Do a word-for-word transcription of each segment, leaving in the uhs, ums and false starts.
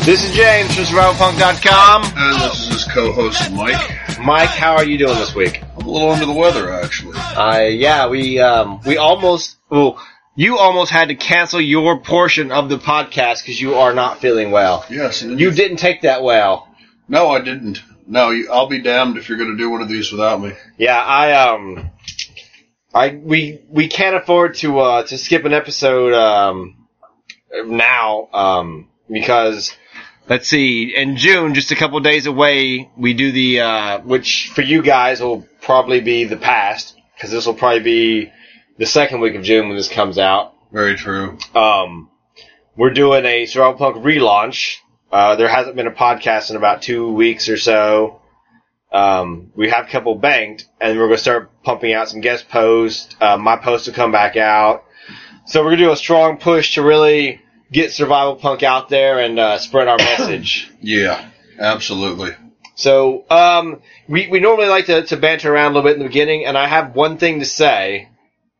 This is James from survival punk dot com. And this is his co-host, Mike. Mike, how are you doing this week? I'm a little under the weather, actually. Uh, yeah, we, um, we almost, well, you almost had to cancel your portion of the podcast because you are not feeling well. Yes. And you didn't take that well. No, I didn't. No, you, I'll be damned if you're going to do one of these without me. Yeah, I, um, I, we, we can't afford to, uh, to skip an episode, um, now, um, because, let's see, in June, just a couple days away, we do the, uh, which for you guys will probably be the past, because this will probably be the second week of June when this comes out. Very true. Um, we're doing a Survival Punk relaunch. Uh, there hasn't been a podcast in about two weeks or so. Um, we have a couple banked, and we're going to start pumping out some guest posts. Uh, my posts will come back out. So we're going to do a strong push to really get Survival Punk out there and uh, spread our message. Yeah, absolutely. So um, we, we normally like to, to banter around a little bit in the beginning, and I have one thing to say.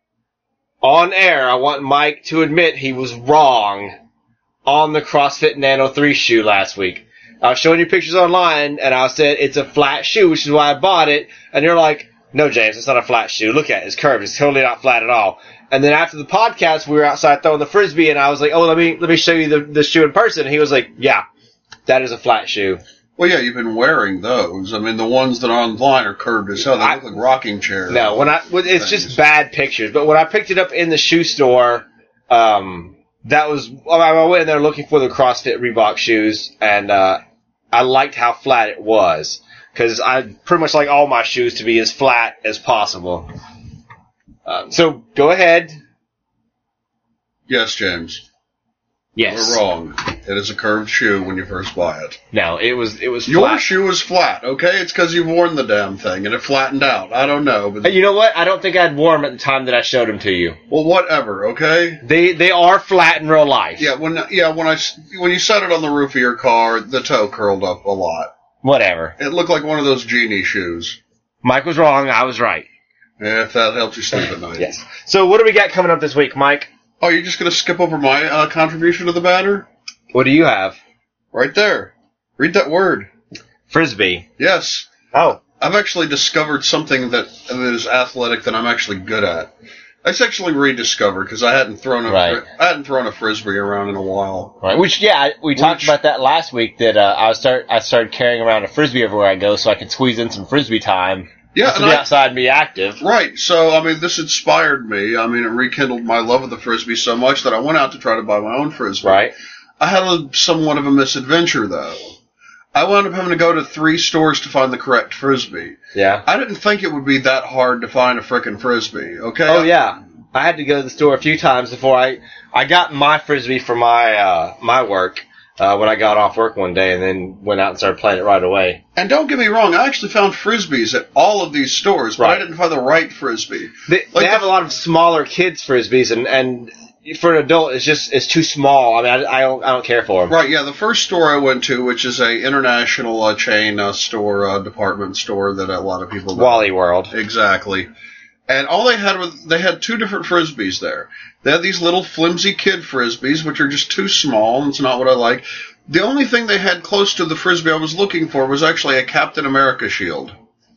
On air, I want Mike to admit he was wrong on the CrossFit Nano three shoe last week. I was showing you pictures online, and I said it's a flat shoe, which is why I bought it. And you're like, no, James, it's not a flat shoe. Look at it. It's curved. It's totally not flat at all. And then after the podcast, we were outside throwing the Frisbee, and I was like, oh, let me let me show you the, the shoe in person. And he was like, yeah, that is a flat shoe. Well, yeah, you've been wearing those. I mean, the ones that are online are curved as hell. They I, look like rocking chairs. No, when I well, it's things. Just bad pictures. But when I picked it up in the shoe store, um, that was I went in there looking for the CrossFit Reebok shoes, and uh, I liked how flat it was because I pretty much like all my shoes to be as flat as possible. Um, so go ahead. Yes, James. Yes. We're wrong. It is a curved shoe when you first buy it. No, it was it was Your flat. shoe is flat, okay? It's because you've worn the damn thing and it flattened out. I don't know. But You know what? I don't think I'd worn them at the time that I showed them to you. Well, whatever, okay? They they are flat in real life. Yeah, when yeah when I when you set it on the roof of your car, the toe curled up a lot. Whatever. It looked like one of those genie shoes. Mike was wrong. I was right. Yeah, if that helps you sleep at night. Yes. So what do we got coming up this week, Mike? Oh, you're just going to skip over my uh, contribution to the banner? What do you have? Right there. Read that word. Frisbee. Yes. Oh. I've actually discovered something that, that is athletic that I'm actually good at. It's actually rediscovered because I hadn't thrown a right. I hadn't thrown a frisbee around in a while. Right. Which yeah, we Which, talked about that last week. That uh, I was start I started carrying around a frisbee everywhere I go, so I could squeeze in some frisbee time. Yeah, to and be I, outside and be active. Right. So I mean, this inspired me. I mean, it rekindled my love of the frisbee so much that I went out to try to buy my own frisbee. Right. I had a, somewhat of a misadventure though. I wound up having to go to three stores to find the correct frisbee. Yeah. I didn't think it would be that hard to find a frickin' frisbee. Okay. Oh yeah. I had to go to the store a few times before I I got my frisbee for my uh, my work uh, when I got off work one day, and then went out and started playing it right away. And don't get me wrong, I actually found frisbees at all of these stores, but right. I didn't find the right frisbee. They, like they the, have a lot of smaller kids frisbees, and, and for an adult, it's just it's too small. I mean, I, I don't I don't care for them. Right? Yeah, the first store I went to, which is a international uh, chain uh, store, uh, department store that a lot of people know. Wally World. Exactly. And all they had was, they had two different frisbees there. They had these little flimsy kid frisbees, which are just too small, and it's not what I like. The only thing they had close to the frisbee I was looking for was actually a Captain America shield.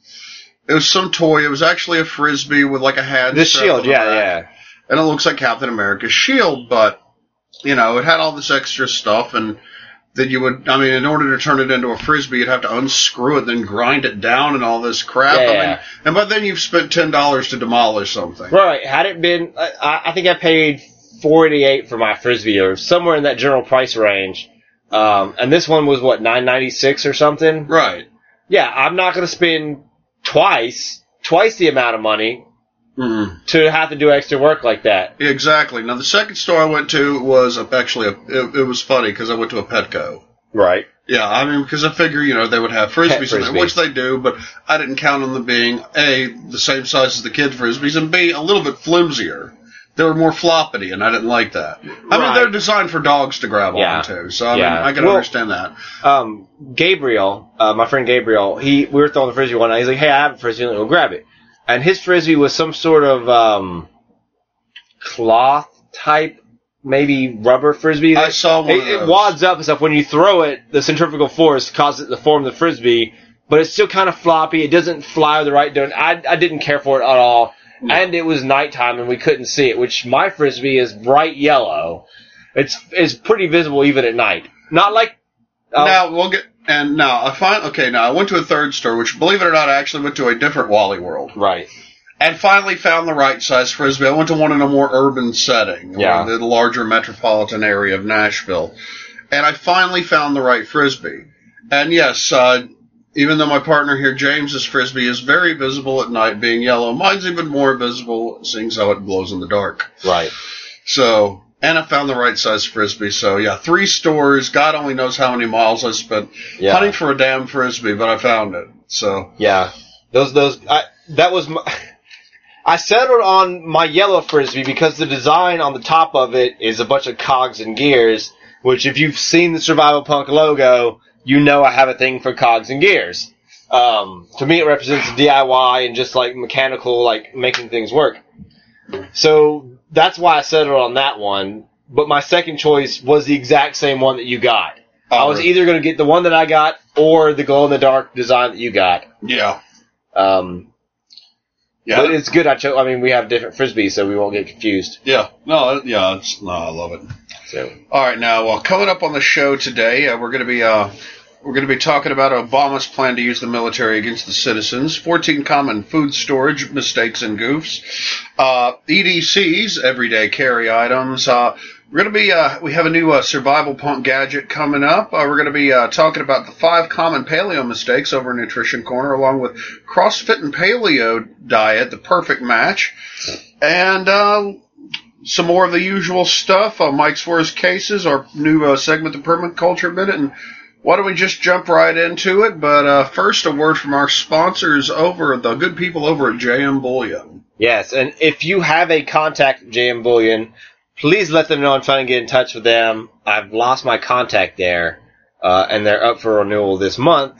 It was some toy. It was actually a frisbee with like a hat. The shield, yeah, yeah. And it looks like Captain America's shield, but, you know, it had all this extra stuff, and that you would, I mean, in order to turn it into a frisbee, you'd have to unscrew it, then grind it down and all this crap. Yeah. I mean, and by then you've spent ten dollars to demolish something. Right. Had it been, I, I think I paid forty-eight for my frisbee, or somewhere in that general price range. Um, and this one was what, nine ninety-six or something? Right. Yeah, I'm not going to spend twice, twice the amount of money mm. to have to do extra work like that. Exactly. Now, the second store I went to was a, actually, a, it, it was funny because I went to a Petco. Right. Yeah, I mean, because I figure, you know, they would have frisbees, frisbee. in there, which they do, but I didn't count on them being, A, the same size as the kid frisbees, and B, a little bit flimsier. They were more floppity, and I didn't like that. I right. mean, they're designed for dogs to grab yeah. onto, so I yeah. mean, I can well, understand that. Um, Gabriel, uh, my friend Gabriel, he we were throwing the frisbee one night. He's like, "Hey, I have a frisbee. We'll grab it." And his frisbee was some sort of um, cloth type maybe rubber frisbee. I saw one It, of it those. wads up and stuff. When you throw it, the centrifugal force I saw one it, of it those. wads up and stuff. When you throw it, the centrifugal force causes it to form the frisbee, but it's still kind of floppy. It doesn't fly the right direction. I, I didn't care for it at all. No. And it was nighttime and we couldn't see it, which my frisbee is bright yellow. It's it's pretty visible even at night. Not like um, Now we'll get and now I find okay. Now I went to a third store, which believe it or not, I actually went to a different Wally World, right. and finally found the right size frisbee. I went to one in a more urban setting, Yeah. or the larger metropolitan area of Nashville, and I finally found the right frisbee. And yes, uh, even though my partner here, James's frisbee, is very visible at night, being yellow, mine's even more visible, seeing how it glows in the dark. Right. So. And I found the right size frisbee. So yeah, three stores. God only knows how many miles I spent Yeah. hunting for a damn frisbee, but I found it. So Yeah. Those those I, that was my, I settled on my yellow frisbee because the design on the top of it is a bunch of cogs and gears, which if you've seen the Survival Punk logo, you know I have a thing for cogs and gears. Um, to me, it represents D I Y and just like mechanical, like making things work. So that's why I settled on that one. But my second choice was the exact same one that you got. I was either going to get the one that I got or the glow in the dark design that you got. yeah, Um, yeah, But it's good. I chose. I mean, we have different frisbees, so we won't get confused. yeah. No, yeah, it's, no, I love it. So All right, now, well, coming up on the show today, uh, we're going to be uh, we're going to be talking about Obama's plan to use the military against the citizens, fourteen common food storage mistakes and goofs, uh, E D Cs, everyday carry items. Uh, we're going to be uh, we have a new uh, Survival Punk gadget coming up. Uh, we're going to be uh, talking about the five common paleo mistakes over in Nutrition Corner, along with CrossFit and Paleo Diet, the perfect match, and. Uh, Some more of the usual stuff. Uh, Mike's Worst Cases, our new uh, segment, the Permaculture Minute. And why don't we just jump right into it? But uh, first, a word from our sponsors over, the good people over at J M Bullion. yes, and if you have a contact at J M Bullion, please let them know I'm trying to get in touch with them. I've lost my contact there, uh, and they're up for renewal this month.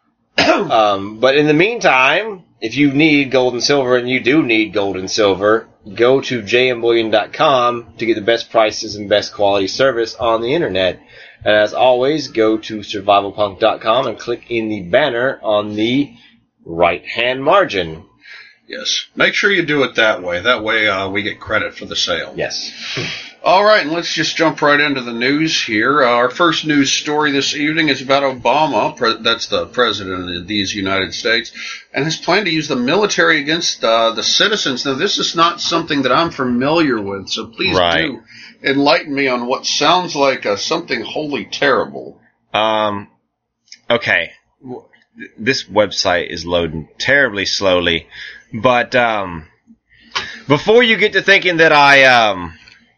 um, but in the meantime, if you need gold and silver, and you do need gold and silver, go to j m bullion dot com to get the best prices and best quality service on the internet. And as always, go to survival punk dot com and click in the banner on the right-hand margin. Yes. Make sure you do it that way. That way uh, we get credit for the sale. Yes. All right, and let's just jump right into the news here. Uh, our first news story this evening is about Obama, pre- that's the president of these United States, and his plan to use the military against uh, the citizens. Now, this is not something that I'm familiar with, so please Right. do enlighten me on what sounds like uh, something wholly terrible. Um, okay. This website is loading terribly slowly, but um, before you get to thinking that I um,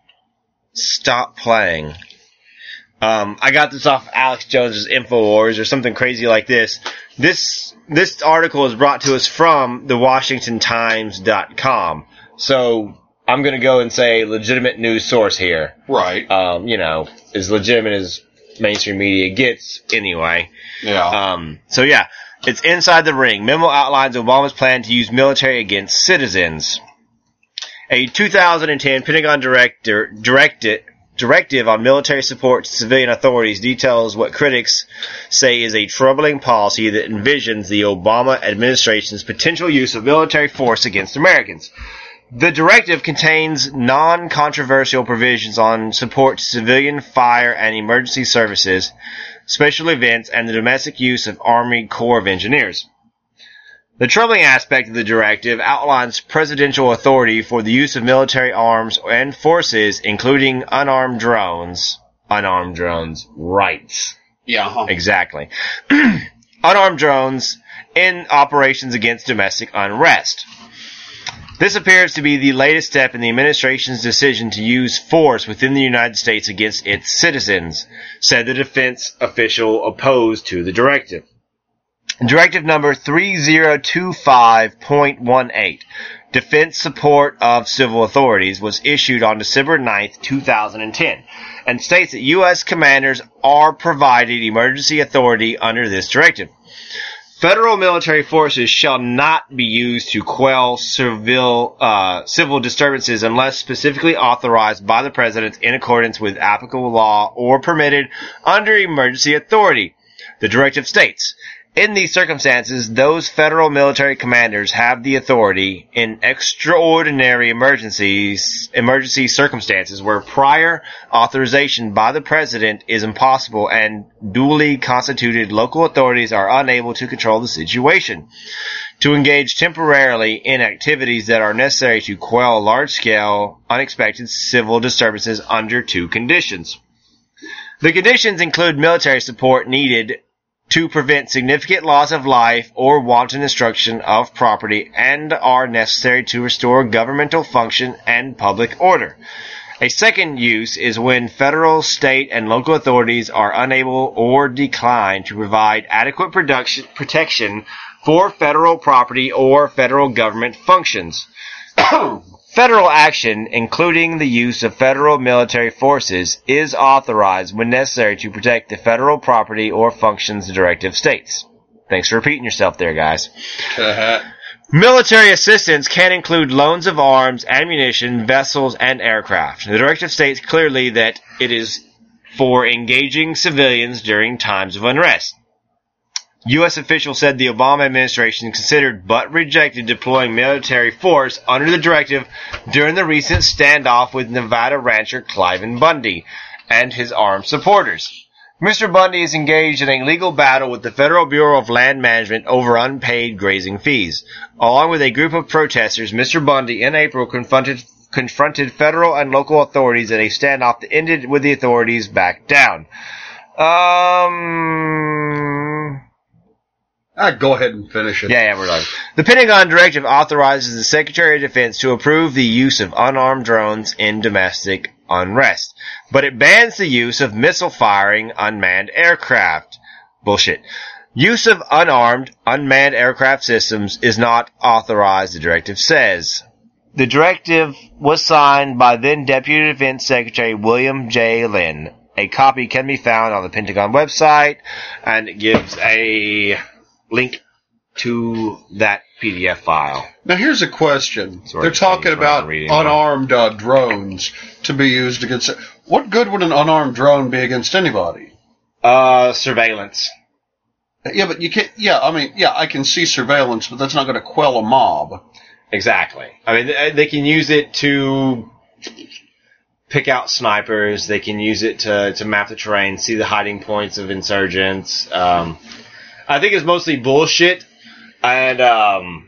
stop playing, um, I got this off Alex Jones's InfoWars or something crazy like this. This this article is brought to us from the Washington Times dot com, so I'm going to go and say legitimate news source here. Right. Um, you know, as legitimate as mainstream media gets anyway. Yeah. Um, so yeah, it's Inside the Ring. Memo outlines Obama's plan to use military against citizens. A two thousand ten Pentagon director, directed, directive on military support to civilian authorities details what critics say is a troubling policy that envisions the Obama administration's potential use of military force against Americans. The directive contains non-controversial provisions on support to civilian fire and emergency services, special events, and the domestic use of Army Corps of Engineers. The troubling aspect of the directive outlines presidential authority for the use of military arms and forces, including unarmed drones. Unarmed drones, rights. Yeah. Huh. Exactly. Unarmed drones in operations against domestic unrest. This appears to be the latest step in the administration's decision to use force within the United States against its citizens, said the defense official opposed to the directive. Directive number three thousand twenty-five point eighteen, Defense Support of Civil Authorities, was issued on December ninth, two thousand ten, and states that U S commanders are provided emergency authority under this directive. Federal military forces shall not be used to quell civil, uh, civil disturbances unless specifically authorized by the President in accordance with applicable law or permitted under emergency authority. The directive states, in these circumstances, those federal military commanders have the authority in extraordinary emergencies, emergency circumstances where prior authorization by the President is impossible and duly constituted local authorities are unable to control the situation, to engage temporarily in activities that are necessary to quell large-scale, unexpected civil disturbances under two conditions. The conditions include military support needed to prevent significant loss of life or wanton destruction of property and are necessary to restore governmental function and public order. A second use is when federal, state, and local authorities are unable or decline to provide adequate production, protection for federal property or federal government functions. Federal action, including the use of federal military forces, is authorized when necessary to protect the federal property or functions the directive states. Thanks for repeating yourself there, guys. Military assistance can include loans of arms, ammunition, vessels, and aircraft. The directive states clearly that it is for engaging civilians during times of unrest. U S officials said the Obama administration considered but rejected deploying military force under the directive during the recent standoff with Nevada rancher Cliven Bundy and his armed supporters. Mister Bundy is engaged in a legal battle with the Federal Bureau of Land Management over unpaid grazing fees. Along with a group of protesters, Mister Bundy in April confronted confronted federal and local authorities in a standoff that ended with the authorities backed down. Um... Ah, go ahead and finish it. Yeah, yeah, we're done. The Pentagon directive authorizes the Secretary of Defense to approve the use of unarmed drones in domestic unrest, but it bans the use of missile-firing unmanned aircraft. Bullshit. Use of unarmed, unmanned aircraft systems is not authorized, the directive says. The directive was signed by then Deputy Defense Secretary William J. Lynn. A copy can be found on the Pentagon website, and it gives a link to that P D F file. Now here's a question. Sorry, They're talking about unarmed uh, drones to be used against... What good would an unarmed drone be against anybody? Uh, surveillance. Yeah, but you can't... Yeah, I mean, yeah, I can see surveillance, but that's not going to quell a mob. Exactly. I mean, they can use it to pick out snipers. They can use it to, to map the terrain, see the hiding points of insurgents. Um... I think it's mostly bullshit, and um,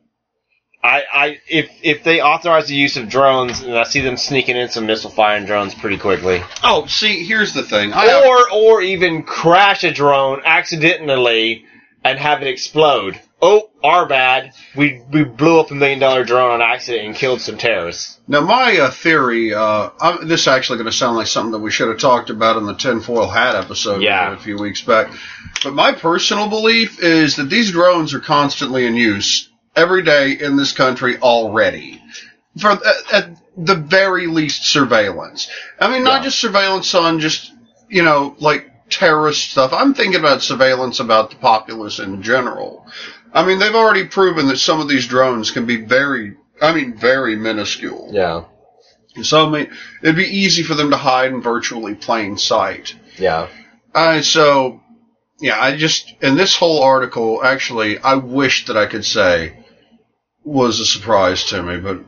I, I, if if they authorize the use of drones, and I see them sneaking in some missile firing drones pretty quickly. Oh, see, here's the thing, I or have... or even crash a drone accidentally and have it explode. Oh, our bad. We we blew up a million dollar drone on accident and killed some terrorists. Now, my uh, theory, uh, I'm, this is actually going to sound like something that we should have talked about in the tinfoil hat episode yeah. a few weeks back. But my personal belief is that these drones are constantly in use every day in this country already. For at, at the very least, surveillance. I mean, not yeah. just surveillance on just, you know, like terrorist stuff. I'm thinking about surveillance about the populace in general. I mean, they've already proven that some of these drones can be very, I mean, very minuscule. Yeah. So, I mean, it'd be easy for them to hide in virtually plain sight. Yeah. Uh, so, yeah, I just, and this whole article, actually, I wish that I could say was a surprise to me, but.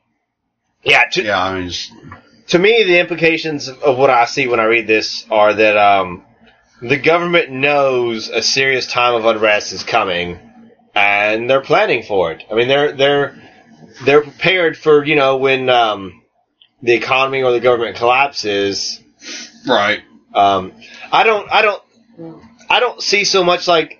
Yeah, to, yeah, I mean, just, to me, the implications of what I see when I read this are that, um, the government knows a serious time of unrest is coming. And they're planning for it. I mean, they're they're they're prepared for, you know, when um, the economy or the government collapses. Right. Um, I don't I don't I don't see so much like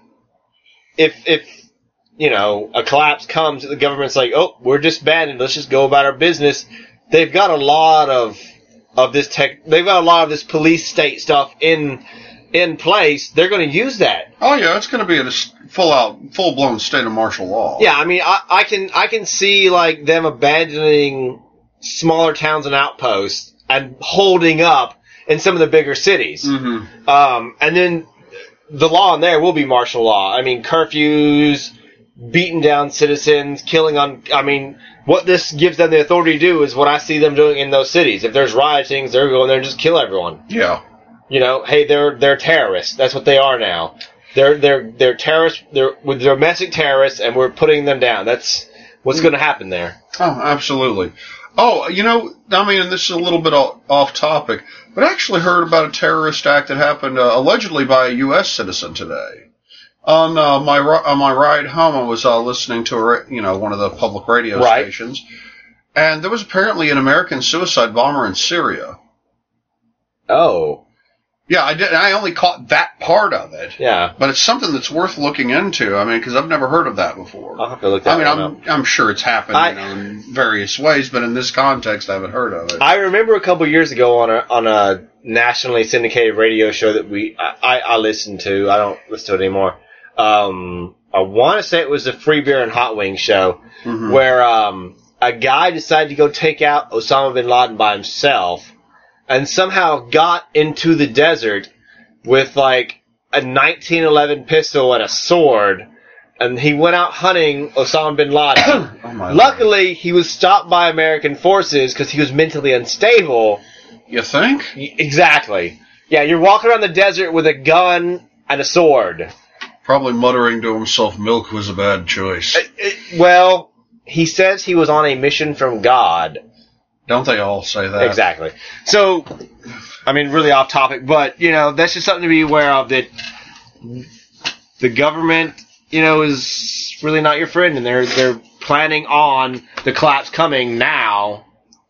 if if you know a collapse comes, the government's like, oh, we're disbanded. Let's just go about our business. They've got a lot of of this tech. They've got a lot of this police state stuff in. in place, they're going to use that. Oh yeah, it's going to be a full out, full blown state of martial law. Yeah, I mean, I, I can I can see like them abandoning smaller towns and outposts and holding up in some of the bigger cities. Mm-hmm. Um, and then the law in there will be martial law. I mean, curfews, beating down citizens, killing on. I mean, what this gives them the authority to do is what I see them doing in those cities. If there's rioting, they're going there and just kill everyone. Yeah. You know, hey, they're they're terrorists. That's what they are now. They're they're they're terrorists. They're with domestic terrorists, and we're putting them down. That's what's going to happen there. Oh, absolutely. Oh, you know, I mean, and this is a little bit off topic, but I actually heard about a terrorist act that happened uh, allegedly by a U S citizen today. On uh, my on my ride home, I was uh, listening to a, you know one of the public radio right. stations, and there was apparently an American suicide bomber in Syria. Oh. Yeah, I did. I only caught that part of it. Yeah, but it's something that's worth looking into. I mean, because I've never heard of that before. I'll have to look that I mean, one I'm up. I'm sure it's happened I, you know, in various ways, but in this context, I haven't heard of it. I remember a couple years ago on a on a nationally syndicated radio show that we I, I listened to. I don't listen to it anymore. Um, I want to say it was the Free Beer and Hot Wings show, mm-hmm. where um a guy decided to go take out Osama bin Laden by himself. And somehow got into the desert with like a nineteen eleven pistol and a sword, and he went out hunting Osama bin Laden. Oh my Luckily, Lord. he was stopped by American forces because he was mentally unstable. You think? Exactly. Yeah, you're walking around the desert with a gun and a sword. Probably muttering to himself, "Milk was a bad choice." It, it, well, he says he was on a mission from God. Don't they all say that? Exactly. So, I mean, really off topic, but, you know, that's just something to be aware of, that the government, you know, is really not your friend, and they're they're planning on the collapse coming now.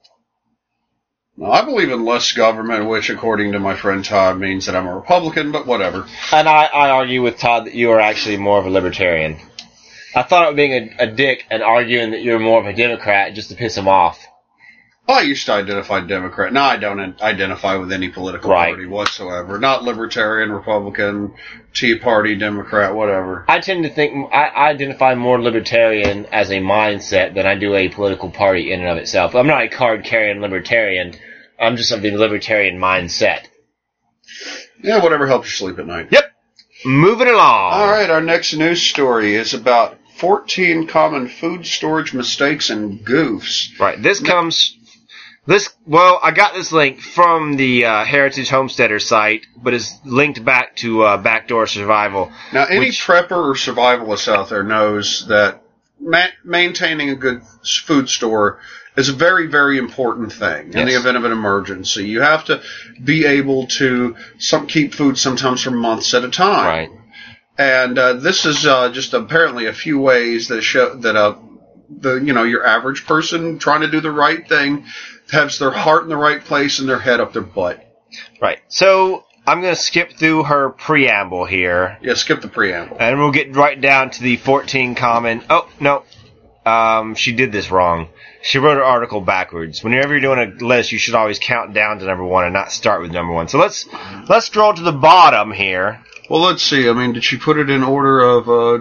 Well, I believe in less government, which, according to my friend Todd, means that I'm a Republican, but whatever. And I, I argue with Todd that you are actually more of a libertarian. I thought of being a, a dick and arguing that you're more of a Democrat just to piss him off. I used to identify Democrat. Now I don't identify with any political right. party whatsoever. Not Libertarian, Republican, Tea Party, Democrat, whatever. I tend to think, I, I identify more Libertarian as a mindset than I do a political party in and of itself. I'm not a card-carrying Libertarian. I'm just of the Libertarian mindset. Yeah, whatever helps you sleep at night. Yep. Moving along. All right, our next news story is about fourteen common food storage mistakes and goofs. Right, this comes... This, well, I got this link from the uh, Heritage Homesteader site, but it's linked back to uh, Backdoor Survival. Now, any which, prepper or survivalist out there knows that ma- maintaining a good food store is a very, very important thing in yes. the event of an emergency. You have to be able to some, keep food sometimes for months at a time. Right. And uh, this is uh, just apparently a few ways that show that uh, the you know your average person trying to do the right thing has their heart in the right place and their head up their butt. Right. So I'm going to skip through her preamble here. Yeah, skip the preamble. And we'll get right down to the fourteen common... Oh, no. Um, she did this wrong. She wrote her article backwards. Whenever you're doing a list, you should always count down to number one and not start with number one. So let's let's scroll to the bottom here. Well, let's see. I mean, did she put it in order of... Uh,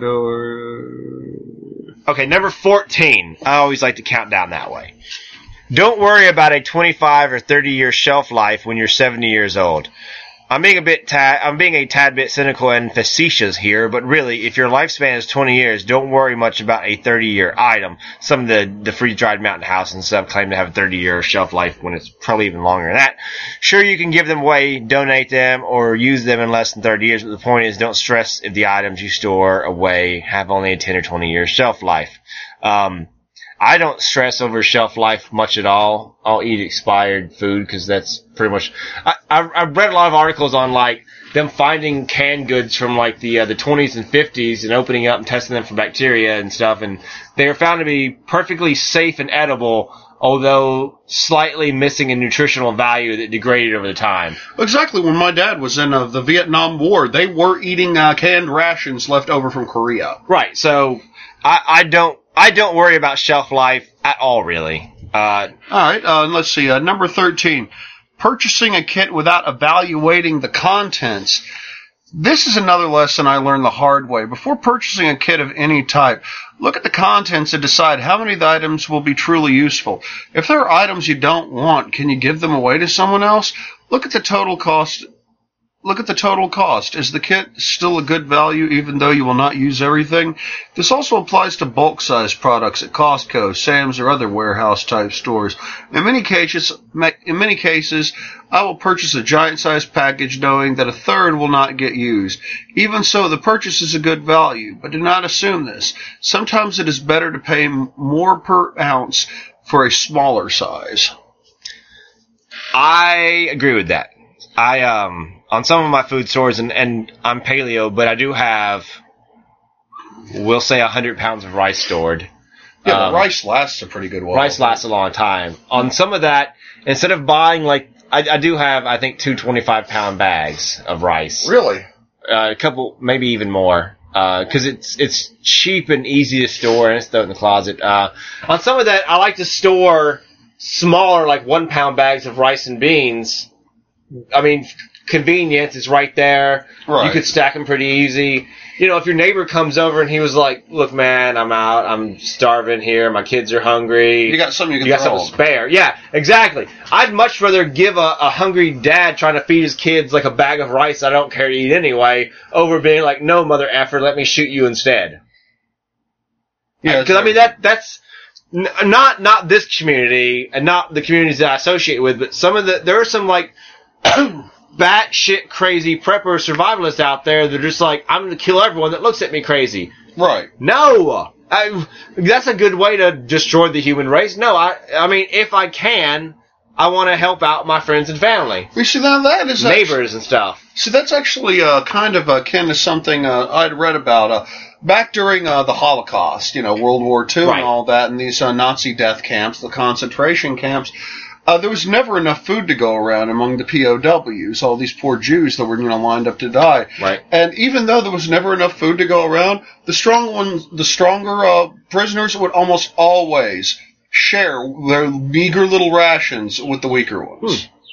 no, okay, number fourteen. I always like to count down that way. Don't worry about a twenty-five or thirty year shelf life when you're seventy years old. I'm being a bit ta- I'm being a tad bit cynical and facetious here, but really, if your lifespan is twenty years, don't worry much about a thirty year item. Some of the, the freeze-dried mountain house and stuff claim to have a thirty year shelf life when it's probably even longer than that. Sure, you can give them away, donate them, or use them in less than thirty years, but the point is, don't stress if the items you store away have only a ten or twenty year shelf life. Um, I don't stress over shelf life much at all. I'll eat expired food because that's pretty much... I, I, I've read a lot of articles on, like, them finding canned goods from, like, the uh, the twenties and fifties and opening up and testing them for bacteria and stuff, and they are found to be perfectly safe and edible, although slightly missing in nutritional value that degraded over the time. Exactly. When my dad was in uh, the Vietnam War, they were eating uh, canned rations left over from Korea. Right, so I, I don't... I don't worry about shelf life at all, really. Uh, all right, uh, let's see. Uh, number thirteen, purchasing a kit without evaluating the contents. This is another lesson I learned the hard way. Before purchasing a kit of any type, look at the contents and decide how many of the items will be truly useful. If there are items you don't want, can you give them away to someone else? Look at the total cost look at the total cost. Is the kit still a good value even though you will not use everything? This also applies to bulk size products at Costco, Sam's, or other warehouse type stores. In many cases, in many cases, I will purchase a giant size package knowing that a third will not get used. Even so, the purchase is a good value, but do not assume this. Sometimes it is better to pay more per ounce for a smaller size. I agree with that. I, um, on some of my food stores, and, and I'm paleo, but I do have, we'll say, one hundred pounds of rice stored. Yeah, um, the rice lasts a pretty good while. Rice lasts a long time. On some of that, instead of buying, like, I, I do have, I think, two twenty-five pound bags of rice. Really? Uh, a couple, maybe even more. Uh, cause it's, it's cheap and easy to store, and it's throw it in the closet. Uh, on some of that, I like to store smaller, like one pound bags of rice and beans. I mean, convenience is right there. Right. You could stack them pretty easy. You know, if your neighbor comes over and he was like, look, man, I'm out. I'm starving here. My kids are hungry. You got something you can You got throw something spare. Yeah, exactly. I'd much rather give a, a hungry dad trying to feed his kids like a bag of rice I don't care to eat anyway over being like, no, mother effer, let me shoot you instead. Yeah, Because, I mean, that that's n- not not this community and not the communities that I associate with, but some of the, there are some, like, batshit crazy prepper survivalists out there that are just like, I'm going to kill everyone that looks at me crazy. Right. No! I, that's a good way to destroy the human race. No, I I mean, if I can, I want to help out my friends and family. We see now that is Neighbors actually, and stuff. See, that's actually uh, kind of akin to something uh, I'd read about uh, back during uh, the Holocaust, you know, World War Two Right. and all that, and these uh, Nazi death camps, the concentration camps. Uh, there was never enough food to go around among the P O Ws, all these poor Jews that were, you know, lined up to die. Right. And even though there was never enough food to go around, the strong ones, the stronger uh, prisoners would almost always share their meager little rations with the weaker ones. Hmm.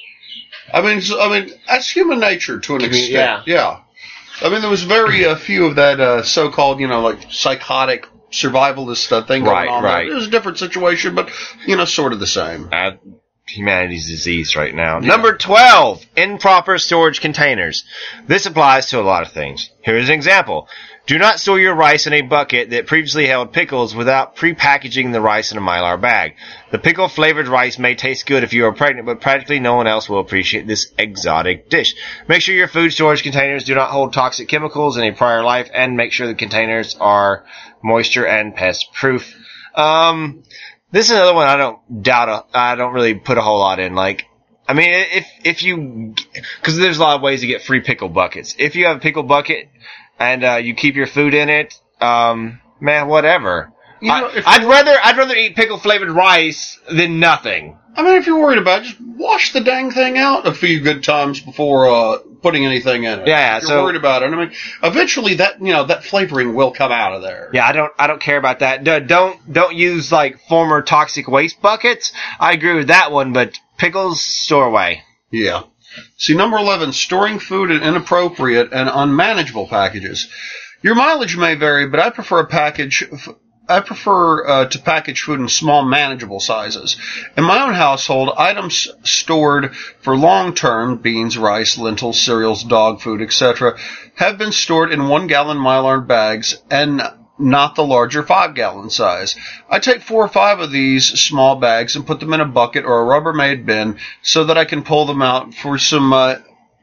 I mean, so- I mean, that's human nature to an I mean, extent. Yeah. I mean, there was very uh, few of that uh, so-called, you know, like psychotic survivalist uh, thing going Right, on. right. It was a different situation, but you know, sort of the same. Uh, humanity's disease right now. Yeah. Number twelve, improper storage containers. This applies to a lot of things. Here's an example. Do not store your rice in a bucket that previously held pickles without pre-packaging the rice in a Mylar bag. The pickle-flavored rice may taste good if you are pregnant, but practically no one else will appreciate this exotic dish. Make sure your food storage containers do not hold toxic chemicals in a prior life, and make sure the containers are moisture and pest-proof. Um... This is another one I don't doubt, a, I don't really put a whole lot in. Like, I mean, if, if you, cause there's a lot of ways to get free pickle buckets. If you have a pickle bucket and, uh, you keep your food in it, um, man, whatever. You know, I, I'd rather, I'd rather eat pickle flavored rice than nothing. I mean, if you're worried about it, just wash the dang thing out a few good times before uh, putting anything in it. Yeah, if you're so, worried about it. I mean, eventually that you know that flavoring will come out of there. Yeah, I don't, I don't care about that. Don't, don't use like former toxic waste buckets. I agree with that one, but pickles store away. Yeah. See, number eleven, storing food in inappropriate and unmanageable packages. Your mileage may vary, but I prefer a package. I prefer uh, to package food in small, manageable sizes. In my own household, items stored for long-term, beans, rice, lentils, cereals, dog food, et cetera, have been stored in one-gallon Mylar bags and not the larger five-gallon size. I take four or five of these small bags and put them in a bucket or a Rubbermaid bin so that I can pull them out for some uh,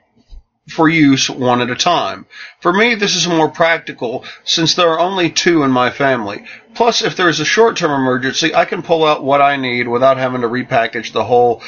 for use one at a time. For me, this is more practical since there are only two in my family. Plus, if there is a short-term emergency, I can pull out what I need without having to repackage the whole,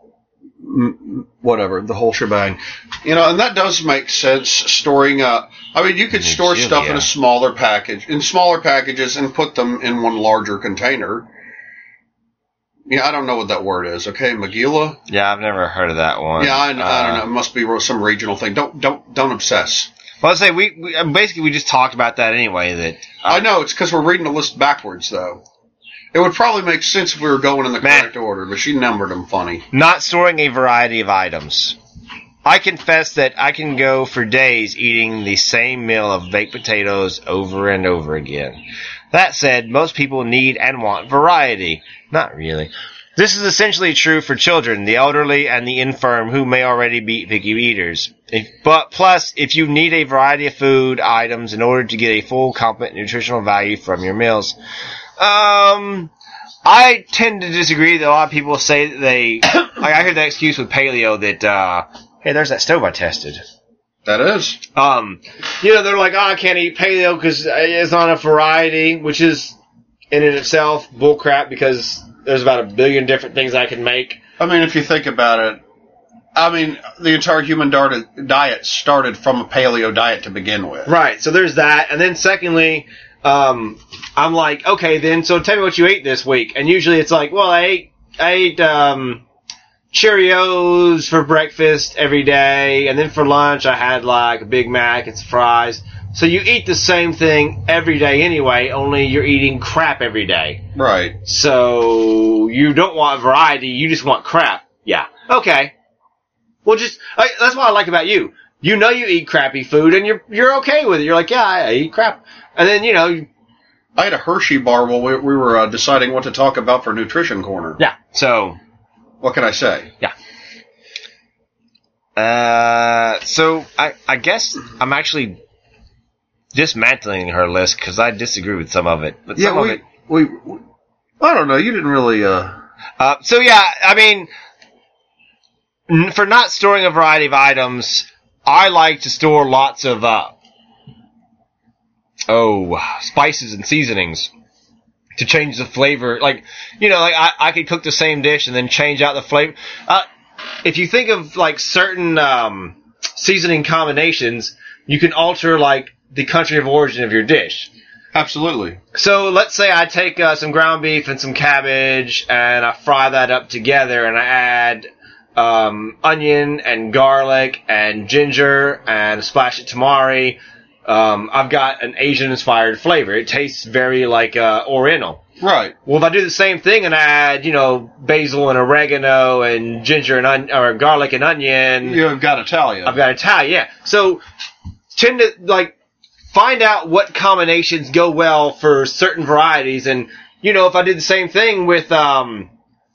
whatever, the whole shebang. You know, and that does make sense, storing, uh, I mean, you could store Should, stuff yeah. in a smaller package, in smaller packages and put them in one larger container. Yeah, I don't know what that word is. Okay, Magilla? Yeah, I've never heard of that one. Yeah, I, I Uh, don't know. It must be some regional thing. Don't, don't, don't obsess. Well, I'd say we, we basically we just talked about that anyway. That uh, I know, it's because we're reading the list backwards, though. It would probably make sense if we were going in the Man. correct order, but she numbered them funny. not storing a variety of items. I confess that I can go for days eating the same meal of baked potatoes over and over again. That said, most people need and want variety. Not really. This is essentially true for children, the elderly, and the infirm who may already be picky eaters. If, but plus, if you need a variety of food items in order to get a full, complete nutritional value from your meals. Um, I tend to disagree that a lot of people say that they, like I heard that excuse with paleo that, uh, hey, there's that stove I tested. That is. Um, you know, they're like, oh, I can't eat paleo because it's not a variety, which is in and itself bullcrap because there's about a billion different things I can make. I mean, if you think about it, I mean, the entire human diet started from a paleo diet to begin with. Right, so there's that. And then secondly, um, I'm like, okay, then, so tell me what you ate this week. And usually it's like, well, I ate, I ate, um, Cheerios for breakfast every day. And then for lunch, I had like a Big Mac and some fries. So you eat the same thing every day anyway, only you're eating crap every day. Right. So you don't want variety, you just want crap. Yeah. Okay. Well, just, I, that's what I like about you. You know you eat crappy food and you're, you're okay with it. You're like, yeah, I, I eat crap. And then, you know. I had a Hershey bar while we, we were uh, deciding what to talk about for Nutrition Corner. Yeah. So. What can I say? Yeah. Uh, so I, I guess I'm actually dismantling her list because I disagree with some of it. But yeah, some we, of it, we, we, I don't know. You didn't really, uh. Uh, so yeah, I mean, n- for not storing a variety of items, I like to store lots of, uh, oh, spices and seasonings to change the flavor. Like, you know, like I, I could cook the same dish and then change out the flavor. Uh, if you think of like certain, um, seasoning combinations, you can alter like the country of origin of your dish. Absolutely. So let's say I take uh, some ground beef and some cabbage and I fry that up together and I add um, onion and garlic and ginger and splash of tamari. Um, I've got an Asian-inspired flavor. It tastes very like uh, Oriental. Right. Well, if I do the same thing and I add, you know, basil and oregano and ginger and on- or garlic and onion, you've got Italian. I've got Italian. Yeah. So tend to like. Find out what combinations go well for certain varieties. And, you know, if I did the same thing with um,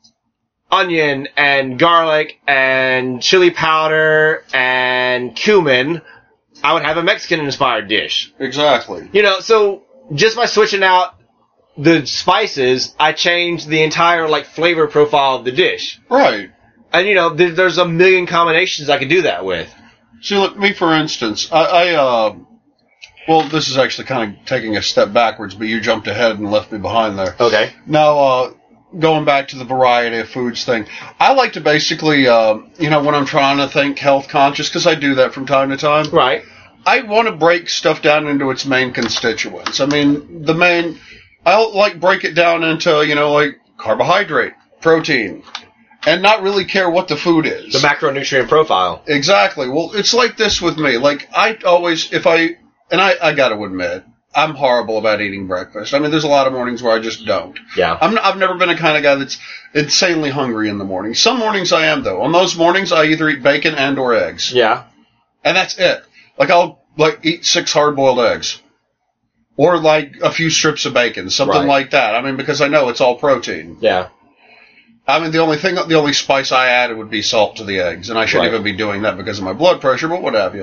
onion and garlic and chili powder and cumin, I would have a Mexican-inspired dish. Exactly. You know, so just by switching out the spices, I changed the entire, like, flavor profile of the dish. Right. And, you know, th- there's a million combinations I could do that with. See, look, me, for instance, I... I uh Well, this is actually kind of taking a step backwards, but you jumped ahead and left me behind there. Okay. Now, uh, going back to the variety of foods thing, I like to basically, uh, you know, when I'm trying to think health conscious, because I do that from time to time. Right. I want to break stuff down into its main constituents. I mean, the main, I'll like break it down into, you know, like carbohydrate, protein, and not really care what the food is. The macronutrient profile. Exactly. Well, it's like this with me. Like, I always, if I, And I, I got to admit, I'm horrible about eating breakfast. I mean, there's a lot of mornings where I just don't. Yeah. I'm, I've never been a kind of guy that's insanely hungry in the morning. Some mornings I am, though. On those mornings, I either eat bacon and or eggs. Yeah. And that's it. Like, I'll like eat six hard-boiled eggs. Or, like, a few strips of bacon. Something Right. like that. I mean, because I know it's all protein. Yeah. I mean, the only thing, the only spice I added would be salt to the eggs. And I shouldn't Right. even be doing that because of my blood pressure, but what have you.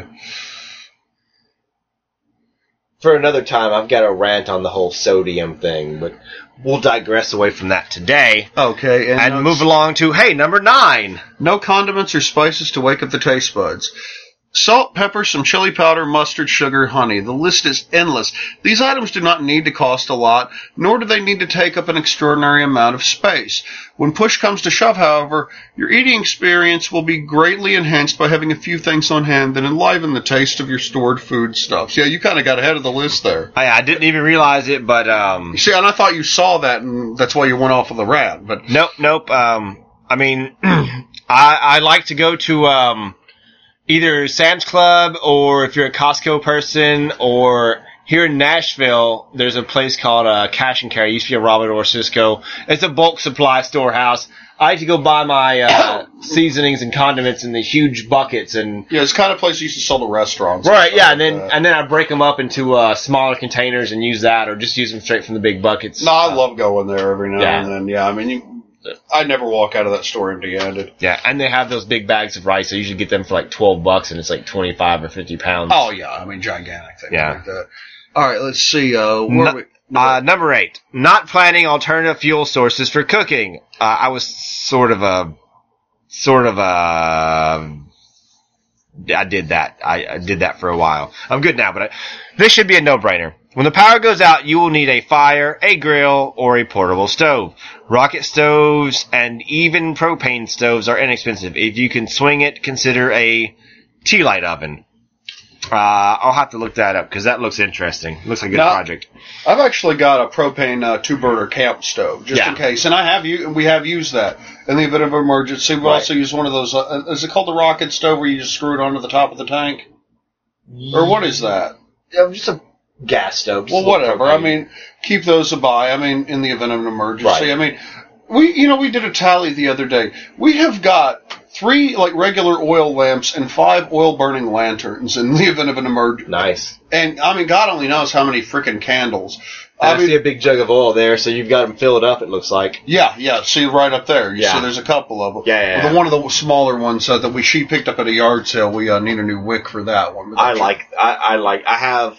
For another time, I've got a rant on the whole sodium thing, but we'll digress away from that today. Okay, And, no- move along to, hey, number nine. No condiments or spices to wake up the taste buds. Salt, pepper, some chili powder, mustard, sugar, honey. The list is endless. These items do not need to cost a lot, nor do they need to take up an extraordinary amount of space. When push comes to shove, however, your eating experience will be greatly enhanced by having a few things on hand that enliven the taste of your stored foodstuffs. Yeah, you kind of got ahead of the list there. I, I didn't even realize it, but, um... You see, and I thought you saw that, and that's why you went off of the rant, but... Nope, nope, um... I mean, I, I like to go to, um... either Sam's Club, or if you're a Costco person, or here in Nashville, there's a place called uh, Cash and Carry. It used to be a Robert or Cisco. It's a bulk supply storehouse. I like to go buy my uh, seasonings and condiments in the huge buckets, and Yeah, it's the kind of place you used to sell to restaurants. right, stuff yeah, like and then that. and then I break them up into uh, smaller containers and use that, or just use them straight from the big buckets. No, I love going there every now Yeah. and then. Yeah, I mean, you, I never walk out of that store empty-handed. Yeah, and they have those big bags of rice. I usually get them for like twelve bucks, and it's like twenty-five or fifty pounds. Oh, yeah. I mean, gigantic things Yeah. like that. All right, let's see. Uh, where No- we, Uh, number eight, not planning alternative fuel sources for cooking. Uh, I was sort of a, sort of a, I did that. I, I did that for a while. I'm good now, but I, this should be a no-brainer. When the power goes out, you will need a fire, a grill, or a portable stove. Rocket stoves and even propane stoves are inexpensive. If you can swing it, consider a tea light oven. Uh, I'll have to look that up because that looks interesting. Looks like a good Now- project. I've actually got a propane uh, two-burner camp stove, just Yeah. in case. And I have u- we have used that in the event of emergency. We've Right. also used one of those, uh, is it called the rocket stove where you just screw it onto the top of the tank? Or what is that? Yeah, just a gas stove. Well, whatever. I mean, keep those by. I mean, in the event of an emergency. Right. I mean, we, you know, we did a tally the other day. We have got three, like, regular oil lamps and five oil-burning lanterns in the event of an emergency. Nice. And, I mean, God only knows how many freaking candles. I, I mean, see a big jug of oil there, so you've got them filled up, it looks like. yeah, yeah. See right up there. You Yeah. see, there's a couple of them. Yeah, yeah, The yeah. one of the smaller ones uh, that we she picked up at a yard sale. We uh, need a new wick for that one. But I that's- like, I, I like, I have,